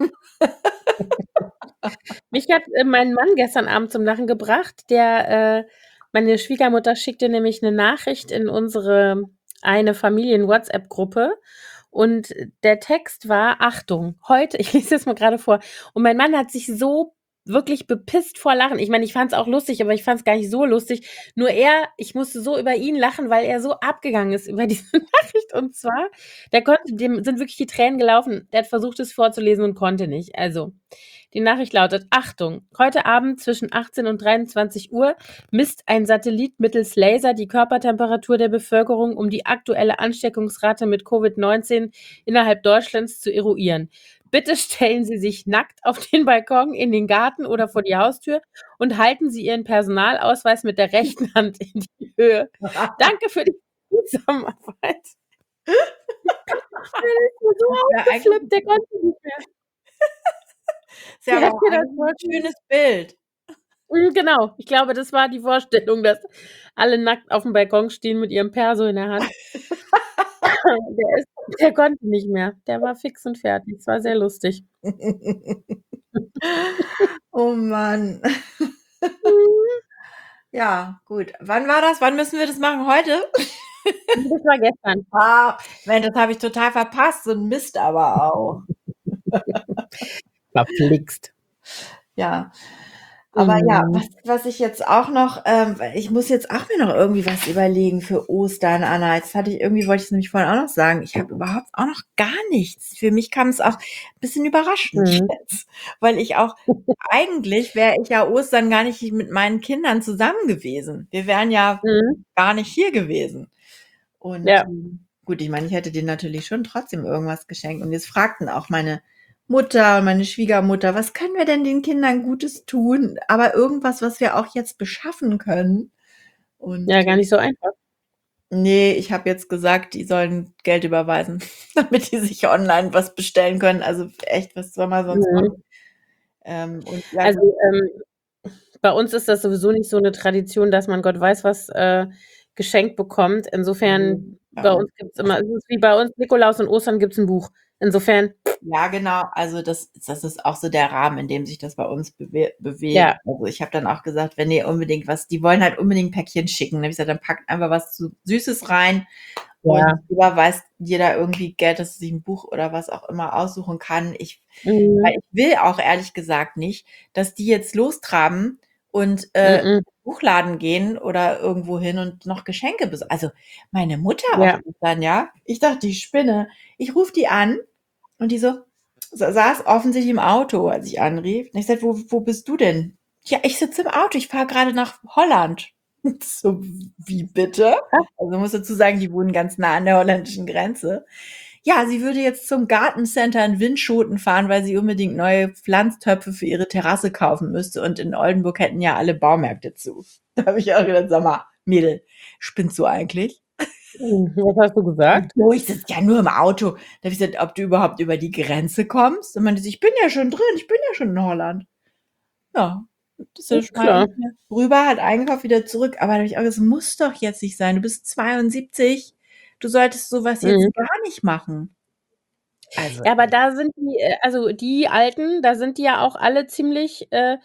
Mich hat, äh, mein Mann gestern Abend zum Lachen gebracht. Der, äh meine Schwiegermutter schickte nämlich 'ne Nachricht in unsere eine Familien-WhatsApp-Gruppe und der Text war: „Achtung, heute“ ich lese das mal grade vor. Und mein Mann hat sich so wirklich bepisst vor Lachen. Ich meine, ich fand's auch lustig, aber ich fand's gar nicht so lustig. Nur er ich musste so über ihn lachen, weil er so abgegangen ist über diese Nachricht. Und zwar, der konnte dem sind wirklich die Tränen gelaufen. Der hat versucht, es vorzulesen und konnte nicht. Also, die Nachricht lautet: „Achtung, heute Abend zwischen achtzehn und dreiundzwanzig Uhr misst ein Satellit mittels Laser die Körpertemperatur der Bevölkerung, um die aktuelle Ansteckungsrate mit Covid neunzehn innerhalb Deutschlands zu eruieren. Bitte stellen Sie sich nackt auf den Balkon, in den Garten oder vor die Haustür und halten Sie Ihren Personalausweis mit der rechten Hand in die Höhe. Danke für die Zusammenarbeit.“ Der ist so Das wäre eigentlich ausgeflippt, der konnte nicht mehr. ist ja Der aber hat auch mir das eigentlich 'n vorgelesen. schönes Bild. Mhm, genau. Ich glaube, das war die Vorstellung, dass alle nackt auf dem Balkon stehen mit ihrem Perso in der Hand. Der ist der konnte nicht mehr. Der war fix und fertig. Es war sehr lustig. Oh Mann. Mhm. Ja, gut. Wann war das? Wann müssen wir das machen? Heute? Das war gestern. Ah, Mensch, das habe ich total verpasst. So 'n Mist aber auch. Verflixt. Ja. Aber ja, was Mhm. was ich jetzt auch noch ähm, ich muss jetzt auch mir noch irgendwie was überlegen für Ostern, Anna. Jetzt hatte ich irgendwie wollte ich's nämlich vorhin auch noch sagen, ich habe überhaupt auch noch gar nichts. Für mich kam es auch bisschen überraschend Mhm. jetzt, weil ich auch eigentlich wäre ich ja Ostern gar nicht mit meinen Kindern zusammen gewesen. Wir wären ja Mhm. gar nicht hier gewesen. Und, Ja. hm, gut, ich meine, ich hätte denen natürlich schon trotzdem irgendwas geschenkt. Und jetzt fragten auch meine Mutter und meine Schwiegermutter: „Was können wir denn den Kindern Gutes tun?“ Aber irgendwas, was wir auch jetzt beschaffen können. Und, Ja, gar äh nicht so einfach. Ne, ich habe jetzt gesagt, die sollen Geld überweisen, damit die sich online was bestellen können. Also, echt, was soll man sonst Mhm. machen? Ähm, und ja gut. Also, ähm, bei uns ist das sowieso nicht so 'ne Tradition, dass man Gott weiß was, äh, geschenkt bekommt. Ne, Insofern, bei bei uns uns gibt's immer es ist wie bei uns Nikolaus und Ostern gibt's 'n Buch. Insofern Ja, genau. Also, das das ist auch so der Rahmen, in dem sich das bei uns bewe bewegt. Ja. Also, ich habe dann auch gesagt, wenn ihr unbedingt was die wollen halt unbedingt Päckchen schicken. Dann habe ich gesagt: „Dann packt einfach was zu Süßes rein und Ja. überweist jeder irgendwie Geld, dass sie sich 'n Buch oder was auch immer aussuchen kann.“ Ich weil Mhm. ich will auch ehrlich gesagt nicht, dass die jetzt lostraben und, äh, M-m. Buchladen gehen oder irgendwo hin und noch Geschenke bes also, meine Mutter auch Ja. dann, ja? Ich dachte, ich spinne. Ich rufe die an und die so sa saß offensichtlich im Auto, als ich anrief. Und ich sage: „Wo wo bist du denn?“ „Ja, ich sitze im Auto, ich fahre grade nach Holland.“ So: „W wie bitte?“ Krass. Also, man muss dazu sagen, die wohnen ganz nah an der holländischen Grenze. Ja, sie würde jetzt zum Gartencenter in Winschoten fahren, weil sie unbedingt neue Pflanztöpfe für ihre Terrasse kaufen müsste und in Oldenburg hätten ja alle Baumärkte zu. Da habe ich auch gedacht: „Sag mal, Mädel, spinnst du eigentlich?“ Mhm, was hast du gesagt? „Wieso? Ich sitze ja nur im Auto.“ Da habe ich gesagt: „Ob du überhaupt über die Grenze kommst?“ Dann meinte sie: „Ich bin ja schon drin, ich bin ja schon in Holland.“ Ja, ist ja Ist schon mal klar. rüber, hat eingekauft, wieder zurück. Aber da habe ich auch gesagt: „Das muss doch jetzt nicht sein. Du bist zweiundsiebzig. Du solltest so was jetzt Mhm. gar nicht machen.“ Also, Ja, aber ey. da sind die äh, also, die Alten, da sind die ja auch alle ziemlich, äh,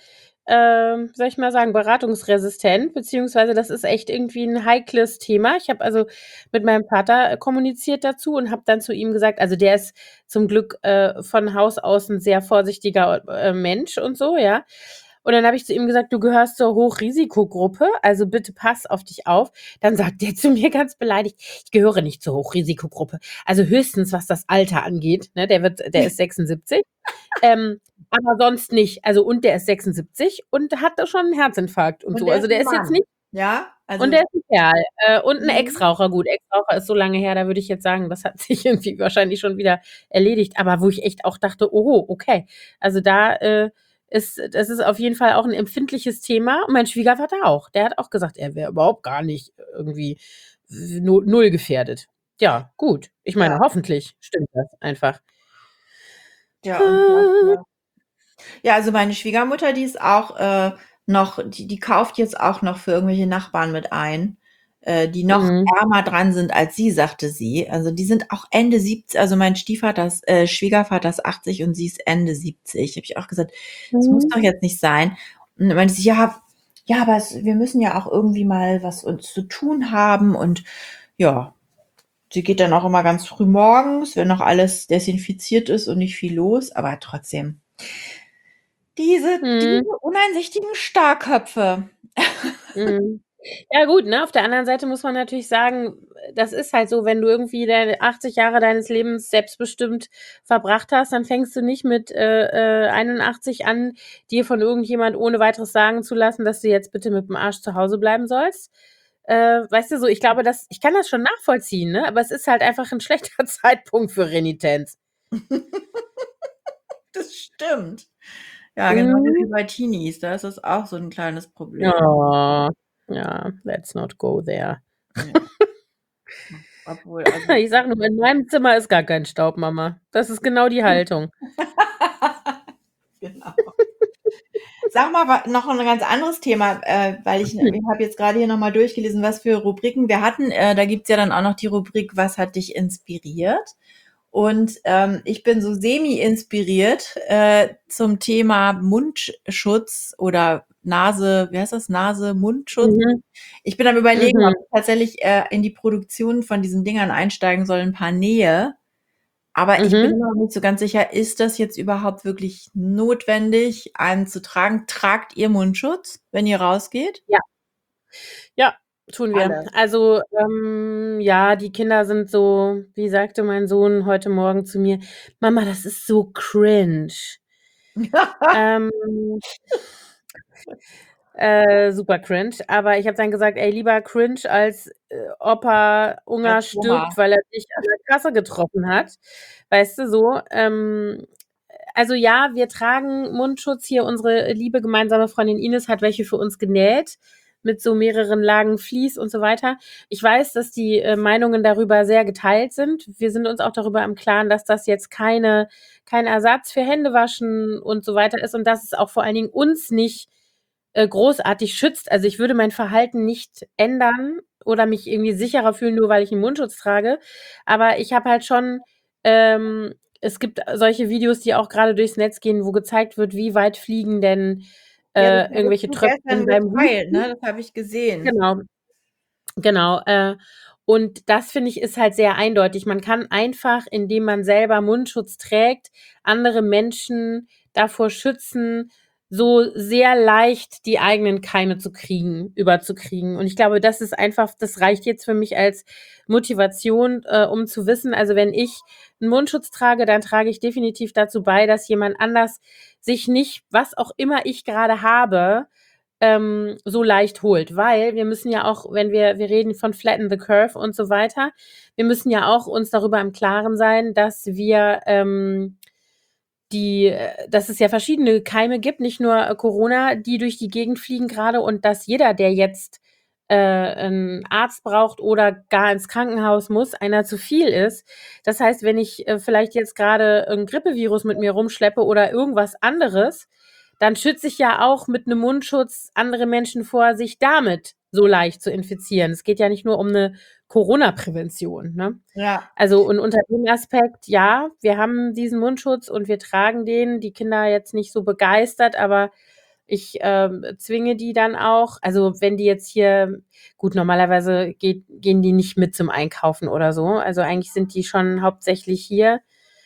ähm, soll ich mal sagen, beratungsresistent, beziehungsweise das ist echt irgendwie 'n heikles Thema. Ich habe also mit meinem Vater kommuniziert dazu und habe dann zu ihm gesagt also, der ist zum Glück, äh, von Haus aus 'n sehr vorsichtiger, äh, Mensch und so, ja? Und dann habe ich zu ihm gesagt: „Du gehörst zur Hochrisikogruppe, also, bitte pass auf dich auf.“ Dann sagt der zu mir ganz beleidigt: „Ich gehöre nicht zur Hochrisikogruppe. Also, höchstens, was das Alter angeht“, ne? Der wird der ist sechsundsiebzig, ähm, aber sonst nicht. Also, und der ist sechsundsiebzig und hatte schon 'n Herzinfarkt und Und so. der Also, ist 'n der ist jetzt Mann, nicht ja? und Also der ist 'n Kerl, äh, und 'n Mhm. Ex-Raucher. Gut, Ex-Raucher ist so lange her, da würde ich jetzt sagen, das hat sich irgendwie wahrscheinlich schon wieder erledigt. Aber wo ich echt auch dachte: „Oho, okay.“ Also, da, äh, ist das ist auf jeden Fall auch 'n empfindliches Thema. Und mein Schwiegervater auch. Der hat auch gesagt, er wäre überhaupt gar nicht irgendwie w nu null gefährdet. Ja, gut. Ich meine, Ja. hoffentlich stimmt das einfach. Ja, unfassbar. Ja, also, meine Schwiegermutter, die ist auch, äh, noch die die kauft jetzt auch noch für irgendwelche Nachbarn mit ein, äh, die noch Mhm. ärmer dran sind als sie, sagte sie. Also, die sind auch Ende siebz also, mein Stiefvater ist äh, Schwiegervater ist achtzig und sie ist Ende siebzig. Habe ich auch gesagt: „Das muss Mhm. doch jetzt nicht sein.“ Und dann meinte sie: „Ja, ja, aber es wir müssen ja auch irgendwie mal was uns zu tun haben.“ Und ja, sie geht dann auch immer ganz früh morgens, wenn noch alles desinfiziert ist und nicht viel los, aber trotzdem diese Mhm. diese uneinsichtigen Starrköpfe. Mhm. Ja gut, ne, auf der anderen Seite muss man natürlich sagen, das ist halt so, wenn du irgendwie deine achtzig Jahre deines Lebens selbstbestimmt verbracht hast, dann fängst du nicht mit, äh, äh, einundachtzig an, dir von irgendjemand ohne Weiteres sagen zu lassen, dass du jetzt bitte mit'm Arsch zu Hause bleiben sollst. Äh, weißt du so, ich glaube, das ich kann das schon nachvollziehen, ne, aber es ist halt einfach 'n schlechter Zeitpunkt für Renitenz. Das stimmt. Ja, genauso wie Mhm. bei Teenies, da ist das auch so 'n kleines Problem. Oh, ja, let's not go there. Ja. Hm, obwohl, also Ich sage nur, in meinem Zimmer ist gar kein Staub, Mama. Das ist genau die Haltung. Genau. Sag mal, wa- noch ein ganz anderes Thema, äh, weil ich, Hm. ich habe jetzt gerade hier nochmal durchgelesen, was für Rubriken wir hatten. Äh, da gibt's ja dann auch noch die Rubrik, was hat dich inspiriert? Und ähm, ich bin so semi-inspiriert äh, zum Thema Mundschutz oder Nase, wie heißt das? Nase, Mundschutz. Mhm. Ich bin am Überlegen, ob Mhm. ich tatsächlich äh, in die Produktion von diesen Dingern einsteigen soll, ein paar Nähe. Aber ich bin Mhm. immer noch nicht so ganz sicher, ist das jetzt überhaupt wirklich notwendig, einen zu tragen? Tragt ihr Mundschutz, wenn ihr rausgeht? Ja, ja, tun wir. Alle. Also, ähm, ja, die Kinder sind so, wie sagte mein Sohn heute Morgen zu mir, Mama, das ist so cringe. Ähm, äh, super cringe. Aber ich habe dann gesagt, ey, lieber cringe als äh, Opa Unger Als stirbt, Oma. weil er dich an der Kasse getroffen hat. Weißt du so? Ähm, also ja, wir tragen Mundschutz hier. Unsere liebe gemeinsame Freundin Ines hat welche für uns genäht mit so mehreren Lagen Vlies und so weiter. Ich weiß, dass die äh, Meinungen darüber sehr geteilt sind. Wir sind uns auch darüber im Klaren, dass das jetzt keine, kein Ersatz für Händewaschen und so weiter ist und dass es auch vor allen Dingen uns nicht äh, großartig schützt. Also ich würde mein Verhalten nicht ändern oder mich irgendwie sicherer fühlen, nur weil ich einen Mundschutz trage. Aber ich habe halt schon, ähm, es gibt solche Videos, die auch gerade durchs Netz gehen, wo gezeigt wird, wie weit fliegen denn Ja, das äh, hattest irgendwelche du gestern Tröpfchen beim geteilt, Husten. ne? Das habe ich gesehen. Genau. Genau, äh, und das finde ich ist halt sehr eindeutig. Man kann einfach, indem man selber Mundschutz trägt, andere Menschen davor schützen, so sehr leicht die eigenen Keime zu kriegen überzukriegen. Und ich glaube, das ist einfach das reicht jetzt für mich als Motivation, äh, um zu wissen, also wenn ich 'n Mundschutz trage, dann trage ich definitiv dazu bei, dass jemand anders sich nicht, was auch immer ich grade habe, ähm, so leicht holt. Weil wir müssen ja auch, wenn wir wir reden von Flatten the Curve und so weiter, wir müssen ja auch uns darüber im Klaren sein, dass wir, ähm, die äh, dass es ja verschiedene Keime gibt, nicht nur äh, Corona, die durch die Gegend fliegen gerade und dass jeder, der jetzt äh, einen Arzt braucht oder gar ins Krankenhaus muss, einer zu viel ist. Das heißt, wenn ich äh, vielleicht jetzt gerade ein Grippevirus mit mir rumschleppe oder irgendwas anderes, dann schütze ich ja auch mit einem Mundschutz andere Menschen vor, sich damit so leicht zu infizieren. Es geht ja nicht nur um eine Corona-Prävention, ne? Ja. Also, und unter dem Aspekt, ja, wir haben diesen Mundschutz und wir tragen den. Die Kinder jetzt nicht so begeistert, aber ich, ähm, zwinge die dann auch. Also, wenn die jetzt hier gut, normalerweise geht gehen die nicht mit zum Einkaufen oder so. Also, eigentlich sind die schon hauptsächlich hier.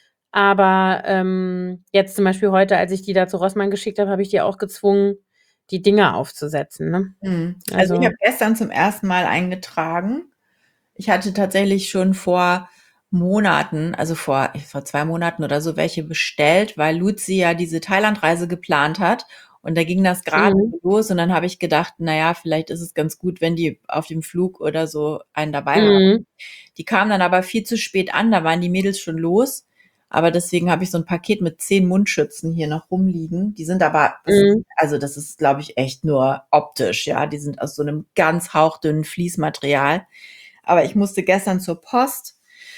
Aber, ähm, jetzt zum Beispiel heute, als ich die da zu Rossmann geschickt habe, habe ich die auch gezwungen, die Dinger aufzusetzen, ne? Mhm. Also, ich Also habe gestern zum ersten Mal eingetragen. Ich hatte tatsächlich schon vor Monaten, also vor vor zwei Monaten oder so, welche bestellt, weil Luzi ja diese Thailandreise geplant hat und da ging das grade mhm, so los und dann habe ich gedacht: „Na ja, vielleicht ist es ganz gut, wenn die auf dem Flug oder so einen dabei haben.“ mhm, Die kamen dann aber viel zu spät an, da waren die Mädels schon los. Aber deswegen habe ich so ein Paket mit zehn Mundschützen hier noch rumliegen. Die sind aber, das ist, mhm. also das ist, glaube ich, echt nur optisch, ja. Die sind aus so einem ganz hauchdünnen Fließmaterial. Aber ich musste gestern zur Post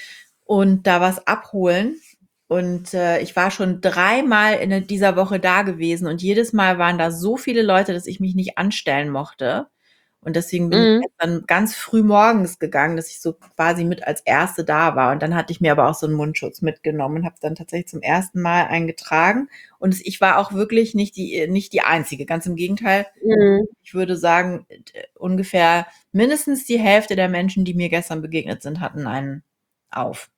und da was abholen. Und äh, ich war schon dreimal in dieser Woche da gewesen und jedes Mal waren da so viele Leute, dass ich mich nicht anstellen mochte. Und deswegen bin ich Mhm. gestern ganz früh morgens gegangen, dass ich so quasi mit als Erste da war. Und dann hatte ich mir aber auch so einen Mundschutz mitgenommen und habe dann tatsächlich zum ersten Mal einen getragen. Und es, ich war auch wirklich nicht die, nicht die Einzige. Ganz im Gegenteil. Mhm. Ich würde sagen, äh, ungefähr mindestens die Hälfte der Menschen, die mir gestern begegnet sind, hatten einen auf.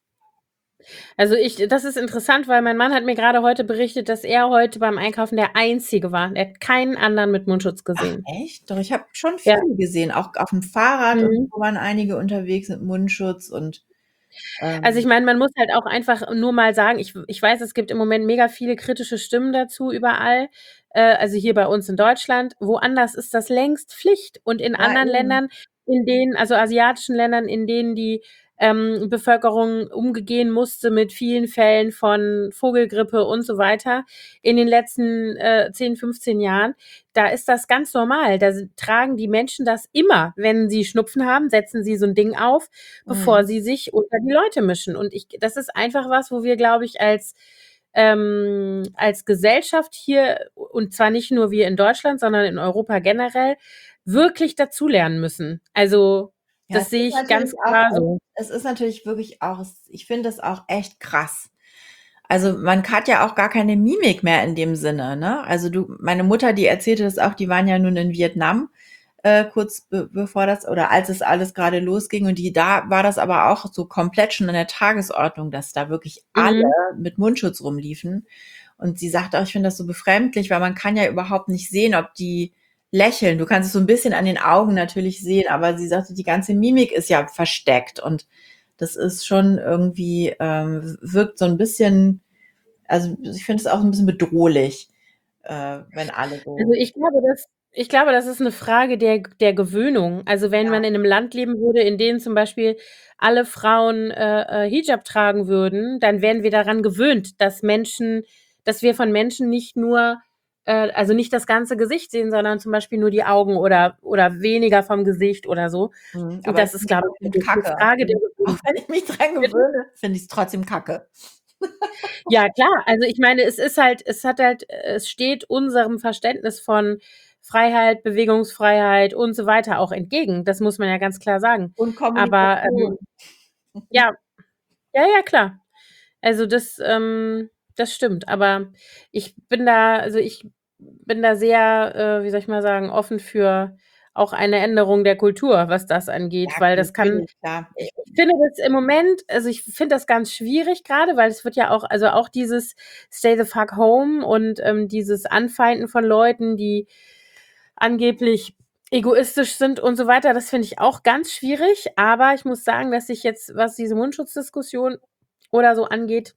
Also ich das ist interessant, weil mein Mann hat mir gerade heute berichtet, dass er heute beim Einkaufen der Einzige war. Er hat keinen anderen mit Mundschutz Ach gesehen. echt? Doch, ich habe schon Ja. viele gesehen. Auch auf dem Fahrrad und Mhm. so waren einige unterwegs mit Mundschutz und Also ich ähm, meine, man muss halt auch einfach nur mal sagen, ich ich weiß, es gibt im Moment mega viele kritische Stimmen dazu überall, äh, also hier bei uns in Deutschland. Woanders ist das längst Pflicht und in ja, anderen eben. Ländern, in denen also asiatischen Ländern, in denen die, ähm, Bevölkerung umgehen musste mit vielen Fällen von Vogelgrippe und so weiter in den letzten, äh, zehn, fünfzehn Jahren, da ist das ganz normal. Da s tragen die Menschen das immer. Wenn sie Schnupfen haben, setzen sie so 'n Ding auf, bevor Mhm. sie sich unter die Leute mischen. Und ich das ist einfach was, wo wir, glaube ich, als ähm, als Gesellschaft hier, und zwar nicht nur wir in Deutschland, sondern in Europa generell, wirklich dazulernen müssen. Also, Ja, es das sehe ist ich natürlich ganz auch klar so. es ist natürlich wirklich auch ich finde das auch echt krass. Also, man hat ja auch gar keine Mimik mehr in dem Sinne, ne? Also, du meine Mutter, die erzählte das auch, die waren ja nun in Vietnam, äh, kurz be bevor das oder als es alles gerade losging und die da war das aber auch so komplett schon an der Tagesordnung, dass da wirklich alle Mhm. mit Mundschutz rumliefen. Und sie sagte auch: „Ich finde das so befremdlich, weil man kann ja überhaupt nicht sehen, ob die lächeln. Du kannst es so ein bisschen an den Augen natürlich sehen, aber sie sagte, die ganze Mimik ist ja versteckt und das ist schon irgendwie, ähm wirkt so ein bisschen also, ich finde es auch ein bisschen bedrohlich, äh, wenn alle Also, so ich glaube, das ich glaube, das ist 'ne Frage der der Gewöhnung. Also, wenn ja, man in 'nem Land leben würde, in dem zum Beispiel alle Frauen, äh, äh, Hijab tragen würden, dann wären wir daran gewöhnt, dass Menschen dass wir von Menschen nicht nur äh, also, nicht das ganze Gesicht sehen, sondern zum Beispiel nur die Augen oder oder weniger vom Gesicht oder so. mhm, Und aber das ich ist, finde es glaube ich, trotzdem wirklich 'ne kacke. Frage der Also, auch Gewöhnung. wenn ich mich dran Bitte? gewöhne, finde ich's trotzdem kacke. Ja, klar. Also, ich meine, es ist halt es hat halt es steht unserem Verständnis von Freiheit, Bewegungsfreiheit und so weiter auch entgegen. Das muss man ja ganz klar sagen. Und Aber, ähm, Kommunikation. ja, ja, ja, klar. Also, das, ähm das stimmt. Aber ich bin da also, ich bin da sehr, äh, wie soll ich mal sagen, offen für auch eine Änderung der Kultur, was das angeht, Ja, weil das kann natürlich, klar. ich Ich ich finde das im Moment also, ich finde das ganz schwierig grade, weil es wird ja auch also, auch dieses „Stay the fuck home“ und, ähm, dieses Anfeinden von Leuten, die angeblich egoistisch sind und so weiter, das finde ich auch ganz schwierig. Aber ich muss sagen, dass ich jetzt, was diese Mundschutzdiskussion oder so angeht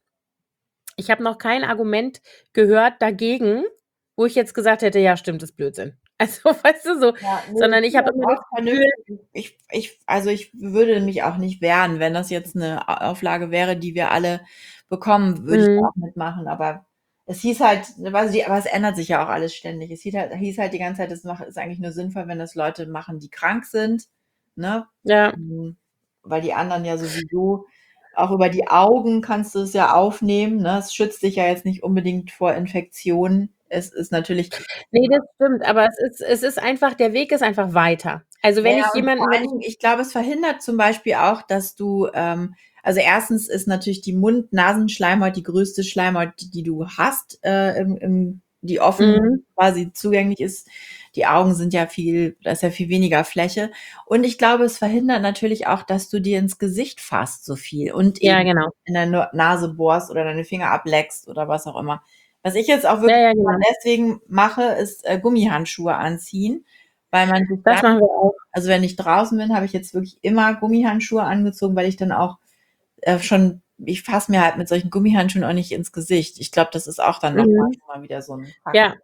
ich habe noch kein Argument gehört dagegen, wo ich jetzt gesagt hätte: „Ja, stimmt, ist Blödsinn.“ Also, weißt du, so ja, ne, ich sondern ich finde habe das immer das auch Gefühl vernünftig. Ich ich also, ich würde mich auch nicht wehren, wenn das jetzt 'ne A Auflage wäre, die wir alle bekommen, würde ich da mhm, auch mitmachen. Aber es hieß halt weiß ich aber es ändert sich ja auch alles ständig. Es hieß halt hieß halt die ganze Zeit, es mach ist eigentlich nur sinnvoll, wenn das Leute machen, die krank sind, ne? ja. Hm, weil die anderen ja sowieso auch über die Augen kannst du es ja aufnehmen, ne? Es schützt dich ja jetzt nicht unbedingt vor Infektionen. Es ist natürlich Ne, das stimmt, aber es ist es ist einfach der Weg ist einfach weiter. Also, ja, wenn ja, ich und vor jemanden wenn allen ich Dingen, ich glaube, es verhindert zum Beispiel auch, dass du, ähm also erstens ist natürlich die Mund-Nasenschleimhaut die größte Schleimhaut, die die du hast, äh, im im die offen mhm, quasi zugänglich ist. Die Augen sind ja viel da ist ja viel weniger Fläche. Und ich glaube, es verhindert natürlich auch, dass du dir ins Gesicht fasst so viel und ja, eben genau. in der Na Nase bohrst oder deine Finger ableckst oder was auch immer. Was ich jetzt auch Ja, wirklich ja, immer genau. deswegen mache, ist, äh, Gummihandschuhe anziehen, weil man sich Das dann machen wir auch. also, wenn ich draußen bin, habe ich jetzt wirklich immer Gummihandschuhe angezogen, weil ich dann auch, äh, schon ich fasse mir halt mit solchen Gummihandschuhen auch nicht ins Gesicht. Ich glaube, das ist auch dann noch mal Mhm. schon mal wieder so 'n Faktor. Ja,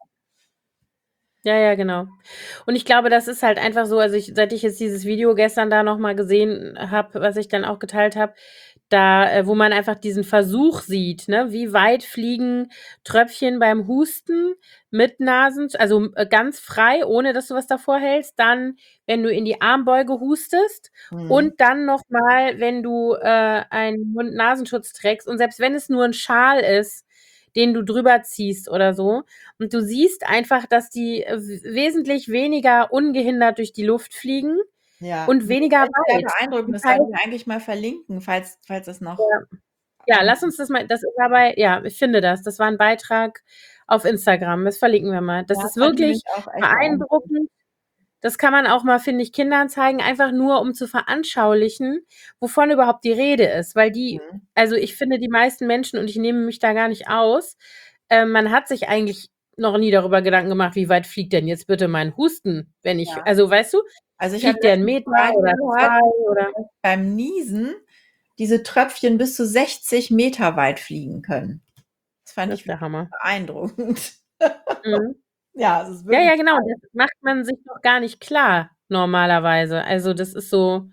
ja, ja, genau. Und ich glaube, das ist halt einfach so also, ich seit ich jetzt dieses Video gestern da noch mal gesehen habe, was ich dann auch geteilt habe, da äh, wo man einfach diesen Versuch sieht, ne? Wie weit fliegen Tröpfchen beim Husten mit Nasen also, äh, ganz frei, ohne dass du was davor hältst, dann, wenn du in die Armbeuge hustest Mhm. und dann noch mal, wenn du, äh, einen Mund-Nasenschutz trägst und selbst wenn es nur 'n Schal ist, den du drüber ziehst oder so. Und du siehst einfach, dass die, äh, w wesentlich weniger ungehindert durch die Luft fliegen Ja, und ne, weniger das ist sehr weit. beeindruckend. Das Das sollten heißt wir eigentlich mal verlinken, falls falls das noch ja, ja, an lass uns das mal das ist dabei ja, ich finde das. Das war 'n Beitrag auf Instagram. Das verlinken wir mal. Das ja, ist fand ich nämlich wirklich auch echt beeindruckend. beeindruckend. Das kann man auch mal, finde ich, Kindern zeigen, einfach nur, um zu veranschaulichen, wovon überhaupt die Rede ist. Weil die Mhm. also, ich finde, die meisten Menschen und ich nehme mich da gar nicht aus, ähm, man hat sich eigentlich noch nie darüber Gedanken gemacht: „Wie weit fliegt denn jetzt bitte mein Husten, wenn ich“ Ja. also, weißt du, Also, ich habe fliegt der 'n letztens Meter im Radio oder gehört, zwei oder dass beim Niesen diese Tröpfchen bis zu sechzig Meter weit fliegen können. Das fand das ich ist der wirklich Hammer. beeindruckend. Mhm. Ja, es ist Ja, wirklich ja, genau. Und das macht man sich doch gar nicht klar normalerweise. Also, das ist so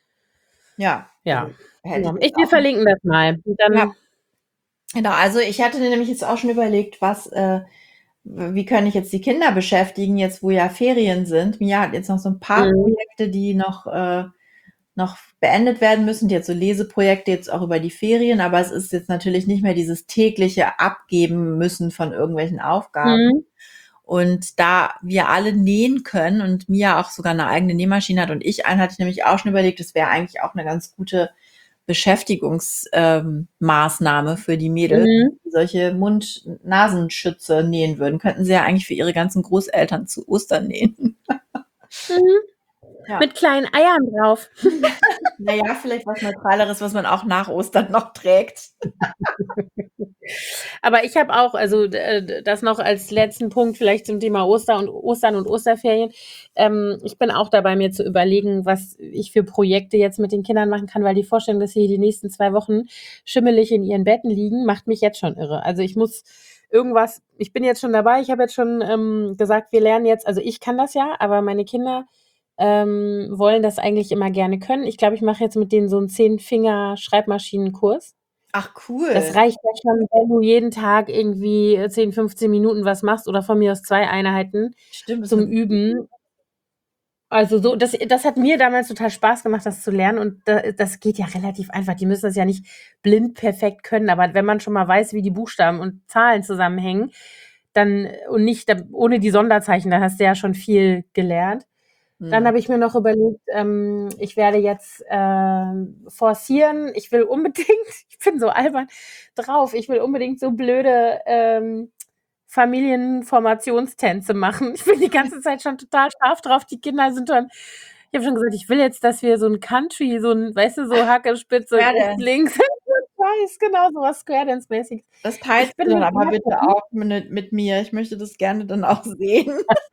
ja, ja. also, hätte Ja. ich Ich jetzt wir auch nicht verlinken das mal. Und ja, dann genau. Also, ich hatte nämlich jetzt auch schon überlegt, was, äh w wie kann ich jetzt die Kinder beschäftigen, jetzt wo ja Ferien sind. Mia hat jetzt noch so 'n paar mhm. Projekte, die noch, äh noch beendet werden müssen. Jetzt so Leseprojekte jetzt auch über die Ferien, aber es ist jetzt natürlich nicht mehr dieses tägliche Abgeben müssen von irgendwelchen Aufgaben. Mhm. Und da wir alle nähen können und Mia auch sogar eine eigene Nähmaschine hat und ich einen, hatte ich nämlich auch schon überlegt, das wäre eigentlich auch eine ganz gute Beschäftigungsmaßnahme ähm, für die Mädels, Mhm. die solche Mund-Nasenschütze nähen würden. Könnten sie ja eigentlich für ihre ganzen Großeltern zu Ostern nähen. Mhm. Ja. Mit kleinen Eiern drauf. Naja, vielleicht was Neutraleres, was man auch nach Ostern noch trägt. Aber ich habe auch, also äh, das noch als letzten Punkt vielleicht zum Thema Oster und Ostern und Osterferien. Ähm, ich bin auch dabei, mir zu überlegen, was ich für Projekte jetzt mit den Kindern machen kann, weil die Vorstellung, dass sie die nächsten zwei Wochen schimmelig in ihren Betten liegen, macht mich jetzt schon irre. Also ich muss irgendwas, ich bin jetzt schon dabei, ich habe jetzt schon ähm, gesagt, wir lernen jetzt, also ich kann das ja, aber meine Kinder ähm, wollen das eigentlich immer gerne können. Ich glaube, ich mache jetzt mit denen so einen Zehn-Finger-Schreibmaschinenkurs. Ach, Das cool. reicht ja schon, wenn du jeden Tag irgendwie zehn, fünfzehn Minuten was machst oder von mir aus zwei Einheiten Stimmt, das ist zum eine Üben. Also so, das, das hat mir damals total Spaß gemacht, das zu lernen. Und da, das geht ja relativ einfach. Die müssen das ja nicht blind perfekt können, aber wenn man schon mal weiß, wie die Buchstaben und Zahlen zusammenhängen, dann und nicht da, ohne die Sonderzeichen, dann hast du ja schon viel gelernt. Dann hm. habe ich mir noch überlegt, ähm, ich werde jetzt äh, forcieren. Ich will unbedingt, ich bin so albern drauf, ich will unbedingt so blöde ähm, Familienformationstänze machen. Ich bin die ganze Zeit schon total scharf drauf. Die Kinder sind schon, ich habe schon gesagt, ich will jetzt, dass wir so ein Country, so ein, weißt du, so Hackespitze rechts, Pferde. links, weiß, genau, so was Square Dance-mäßiges. Das teilst Ich du bin dann hin aber und her bitte auch mit, mit mir. Ich möchte das gerne dann auch sehen.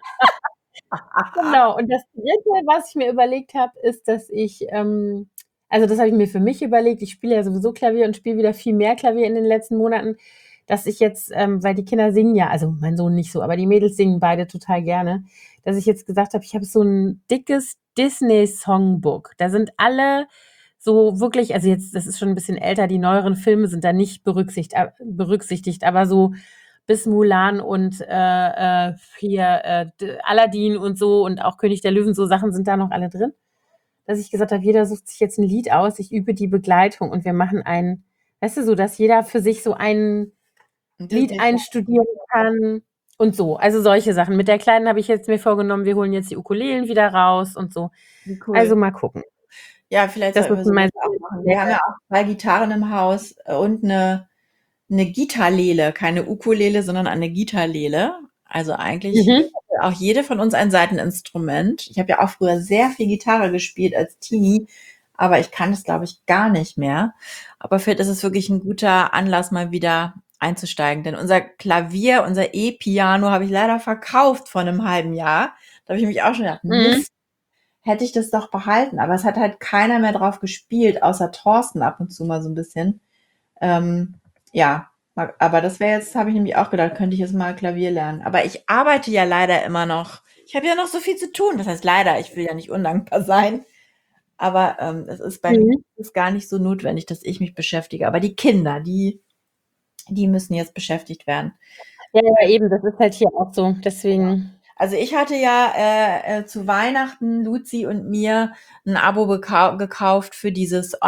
Genau. Und das Dritte, was ich mir überlegt habe, ist, dass ich, ähm, also das habe ich mir für mich überlegt, ich spiele ja sowieso Klavier und spiele wieder viel mehr Klavier in den letzten Monaten, dass ich jetzt, ähm, weil die Kinder singen ja, also mein Sohn nicht so, aber die Mädels singen beide total gerne, dass ich jetzt gesagt habe, ich habe so ein dickes Disney-Songbook. Da sind alle so wirklich, also jetzt, das ist schon ein bisschen älter, die neueren Filme sind da nicht berücksichtigt, äh, berücksichtigt, aber so bis Mulan und äh, äh, hier äh, Aladdin und so und auch König der Löwen, so Sachen sind da noch alle drin. Dass ich gesagt habe, jeder sucht sich jetzt ein Lied aus, ich übe die Begleitung und wir machen ein, weißt du, so, dass jeder für sich so ein Lied Disney. einstudieren kann und so. Also solche Sachen. Mit der Kleinen habe ich jetzt mir vorgenommen, wir holen jetzt die Ukulelen wieder raus und so. Wie cool. Also mal gucken. Ja, vielleicht Das sollten ist wir mein sowas auch machen. Wir haben ja auch zwei Gitarren im Haus und eine, eine Gitarlele. Keine Ukulele, sondern eine Gitarlele. Also eigentlich mhm. auch jede von uns ein Saiteninstrument. Ich habe ja auch früher sehr viel Gitarre gespielt als Teenie, aber ich kann das, glaube ich, gar nicht mehr. Aber vielleicht ist es wirklich ein guter Anlass, mal wieder einzusteigen. Denn unser Klavier, unser E-Piano habe ich leider verkauft vor einem halben Jahr. Da habe ich mich auch schon gedacht, Mhm. Mist, hätte ich das doch behalten. Aber es hat halt keiner mehr drauf gespielt, außer Thorsten ab und zu mal so ein bisschen. Ähm, ja, aber das wäre jetzt, habe ich nämlich auch gedacht, könnte ich jetzt mal Klavier lernen. Aber ich arbeite ja leider immer noch. Ich habe ja noch so viel zu tun. Das heißt leider, ich will ja nicht undankbar sein. Aber ähm, es ist bei mir Mhm. ist gar nicht so notwendig, dass ich mich beschäftige. Aber die Kinder, die, die müssen jetzt beschäftigt werden. Ja, ja, eben, das ist halt hier auch so. Deswegen. Also ich hatte ja äh, äh, zu Weihnachten Luzi und mir ein Abo bekau- gekauft für dieses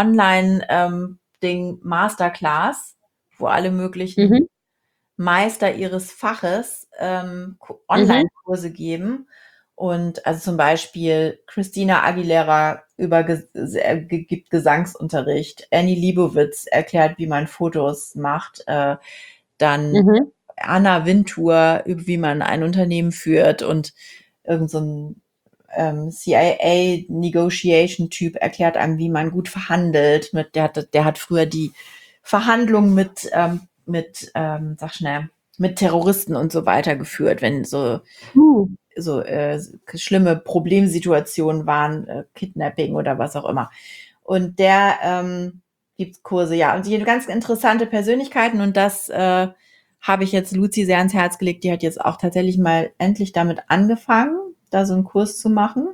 Online-Ding Masterclass, wo alle möglichen Mhm. Meister ihres Faches ähm, Ko- Mhm. Online-Kurse geben. Und also zum Beispiel Christina Aguilera über Ges äh, ge- gibt Gesangsunterricht, Annie Liebowitz erklärt, wie man Fotos macht, äh, dann Mhm. Anna Wintour, über wie man ein Unternehmen führt und irgend so ein ähm, C I A-Negotiation-Typ erklärt einem, wie man gut verhandelt. Mit, der, hat, der hat früher die Verhandlungen mit, ähm, mit ähm, sag schnell, mit Terroristen und so weiter geführt, wenn so, Uh. so äh, schlimme Problemsituationen waren, äh, Kidnapping oder was auch immer. Und der ähm, gibt Kurse, ja, und die ganz interessante Persönlichkeiten und das äh, habe ich jetzt Luzi sehr ans Herz gelegt. Die hat jetzt auch tatsächlich mal endlich damit angefangen, da so einen Kurs zu machen.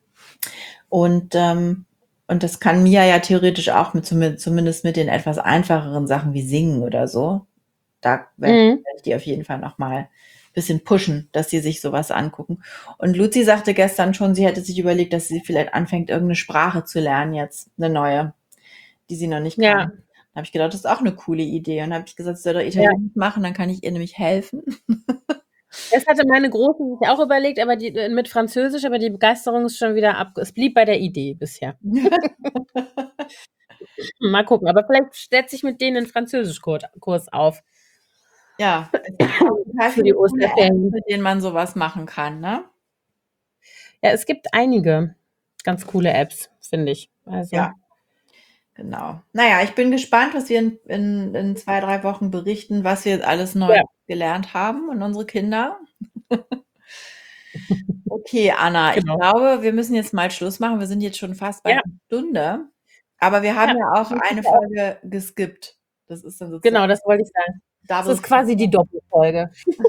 Und, ähm, und das kann Mia ja theoretisch auch mit, zumindest mit den etwas einfacheren Sachen wie Singen oder so. Da werde Mhm. ich die auf jeden Fall nochmal bisschen pushen, dass sie sich sowas angucken. Und Luzi sagte gestern schon, sie hätte sich überlegt, dass sie vielleicht anfängt, irgendeine Sprache zu lernen jetzt, eine neue, die sie noch nicht Ja. kann. Da habe ich gedacht, das ist auch eine coole Idee. Und dann habe ich gesagt, sie soll doch Ja. Italienisch machen, dann kann ich ihr nämlich helfen. Das hatte meine Große sich auch überlegt, aber die äh, mit Französisch, aber die Begeisterung ist schon wieder ab. Es blieb bei der Idee bisher. Mal gucken, aber vielleicht setze ich mit denen 'n Französischkurs Kurs auf. Ja, es gibt auch total Für die viele coole Apps, Osterferien. mit denen man sowas machen kann, ne? Ja, es gibt einige ganz coole Apps, finde ich. Also Ja. Genau. Na ja, ich bin gespannt, was wir in in in zwei, drei Wochen berichten, was wir jetzt alles neu Ja. gelernt haben und unsere Kinder. Okay, Anna, ich Genau. glaube, wir müssen jetzt mal Schluss machen. Wir sind jetzt schon fast bei Ja. 'ner Stunde, aber wir haben Ja, ja auch finde eine ich auch. Folge geskippt. Das ist dann sozusagen Genau, das wollte ich sagen. Das Double ist quasi die Feature. Doppelfolge.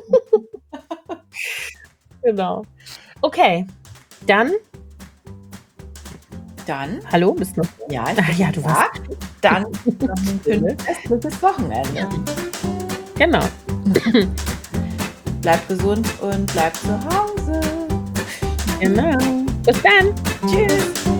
Genau. Okay, dann Dann Hallo, bist du noch da? Ja, ich Ach bin ja, noch du da. warst Dann noch 'n schönes restliches Wochenende. Ja. Genau. Bleibt gesund und bleibt zu Hause. Genau. Bis dann. Tschüss.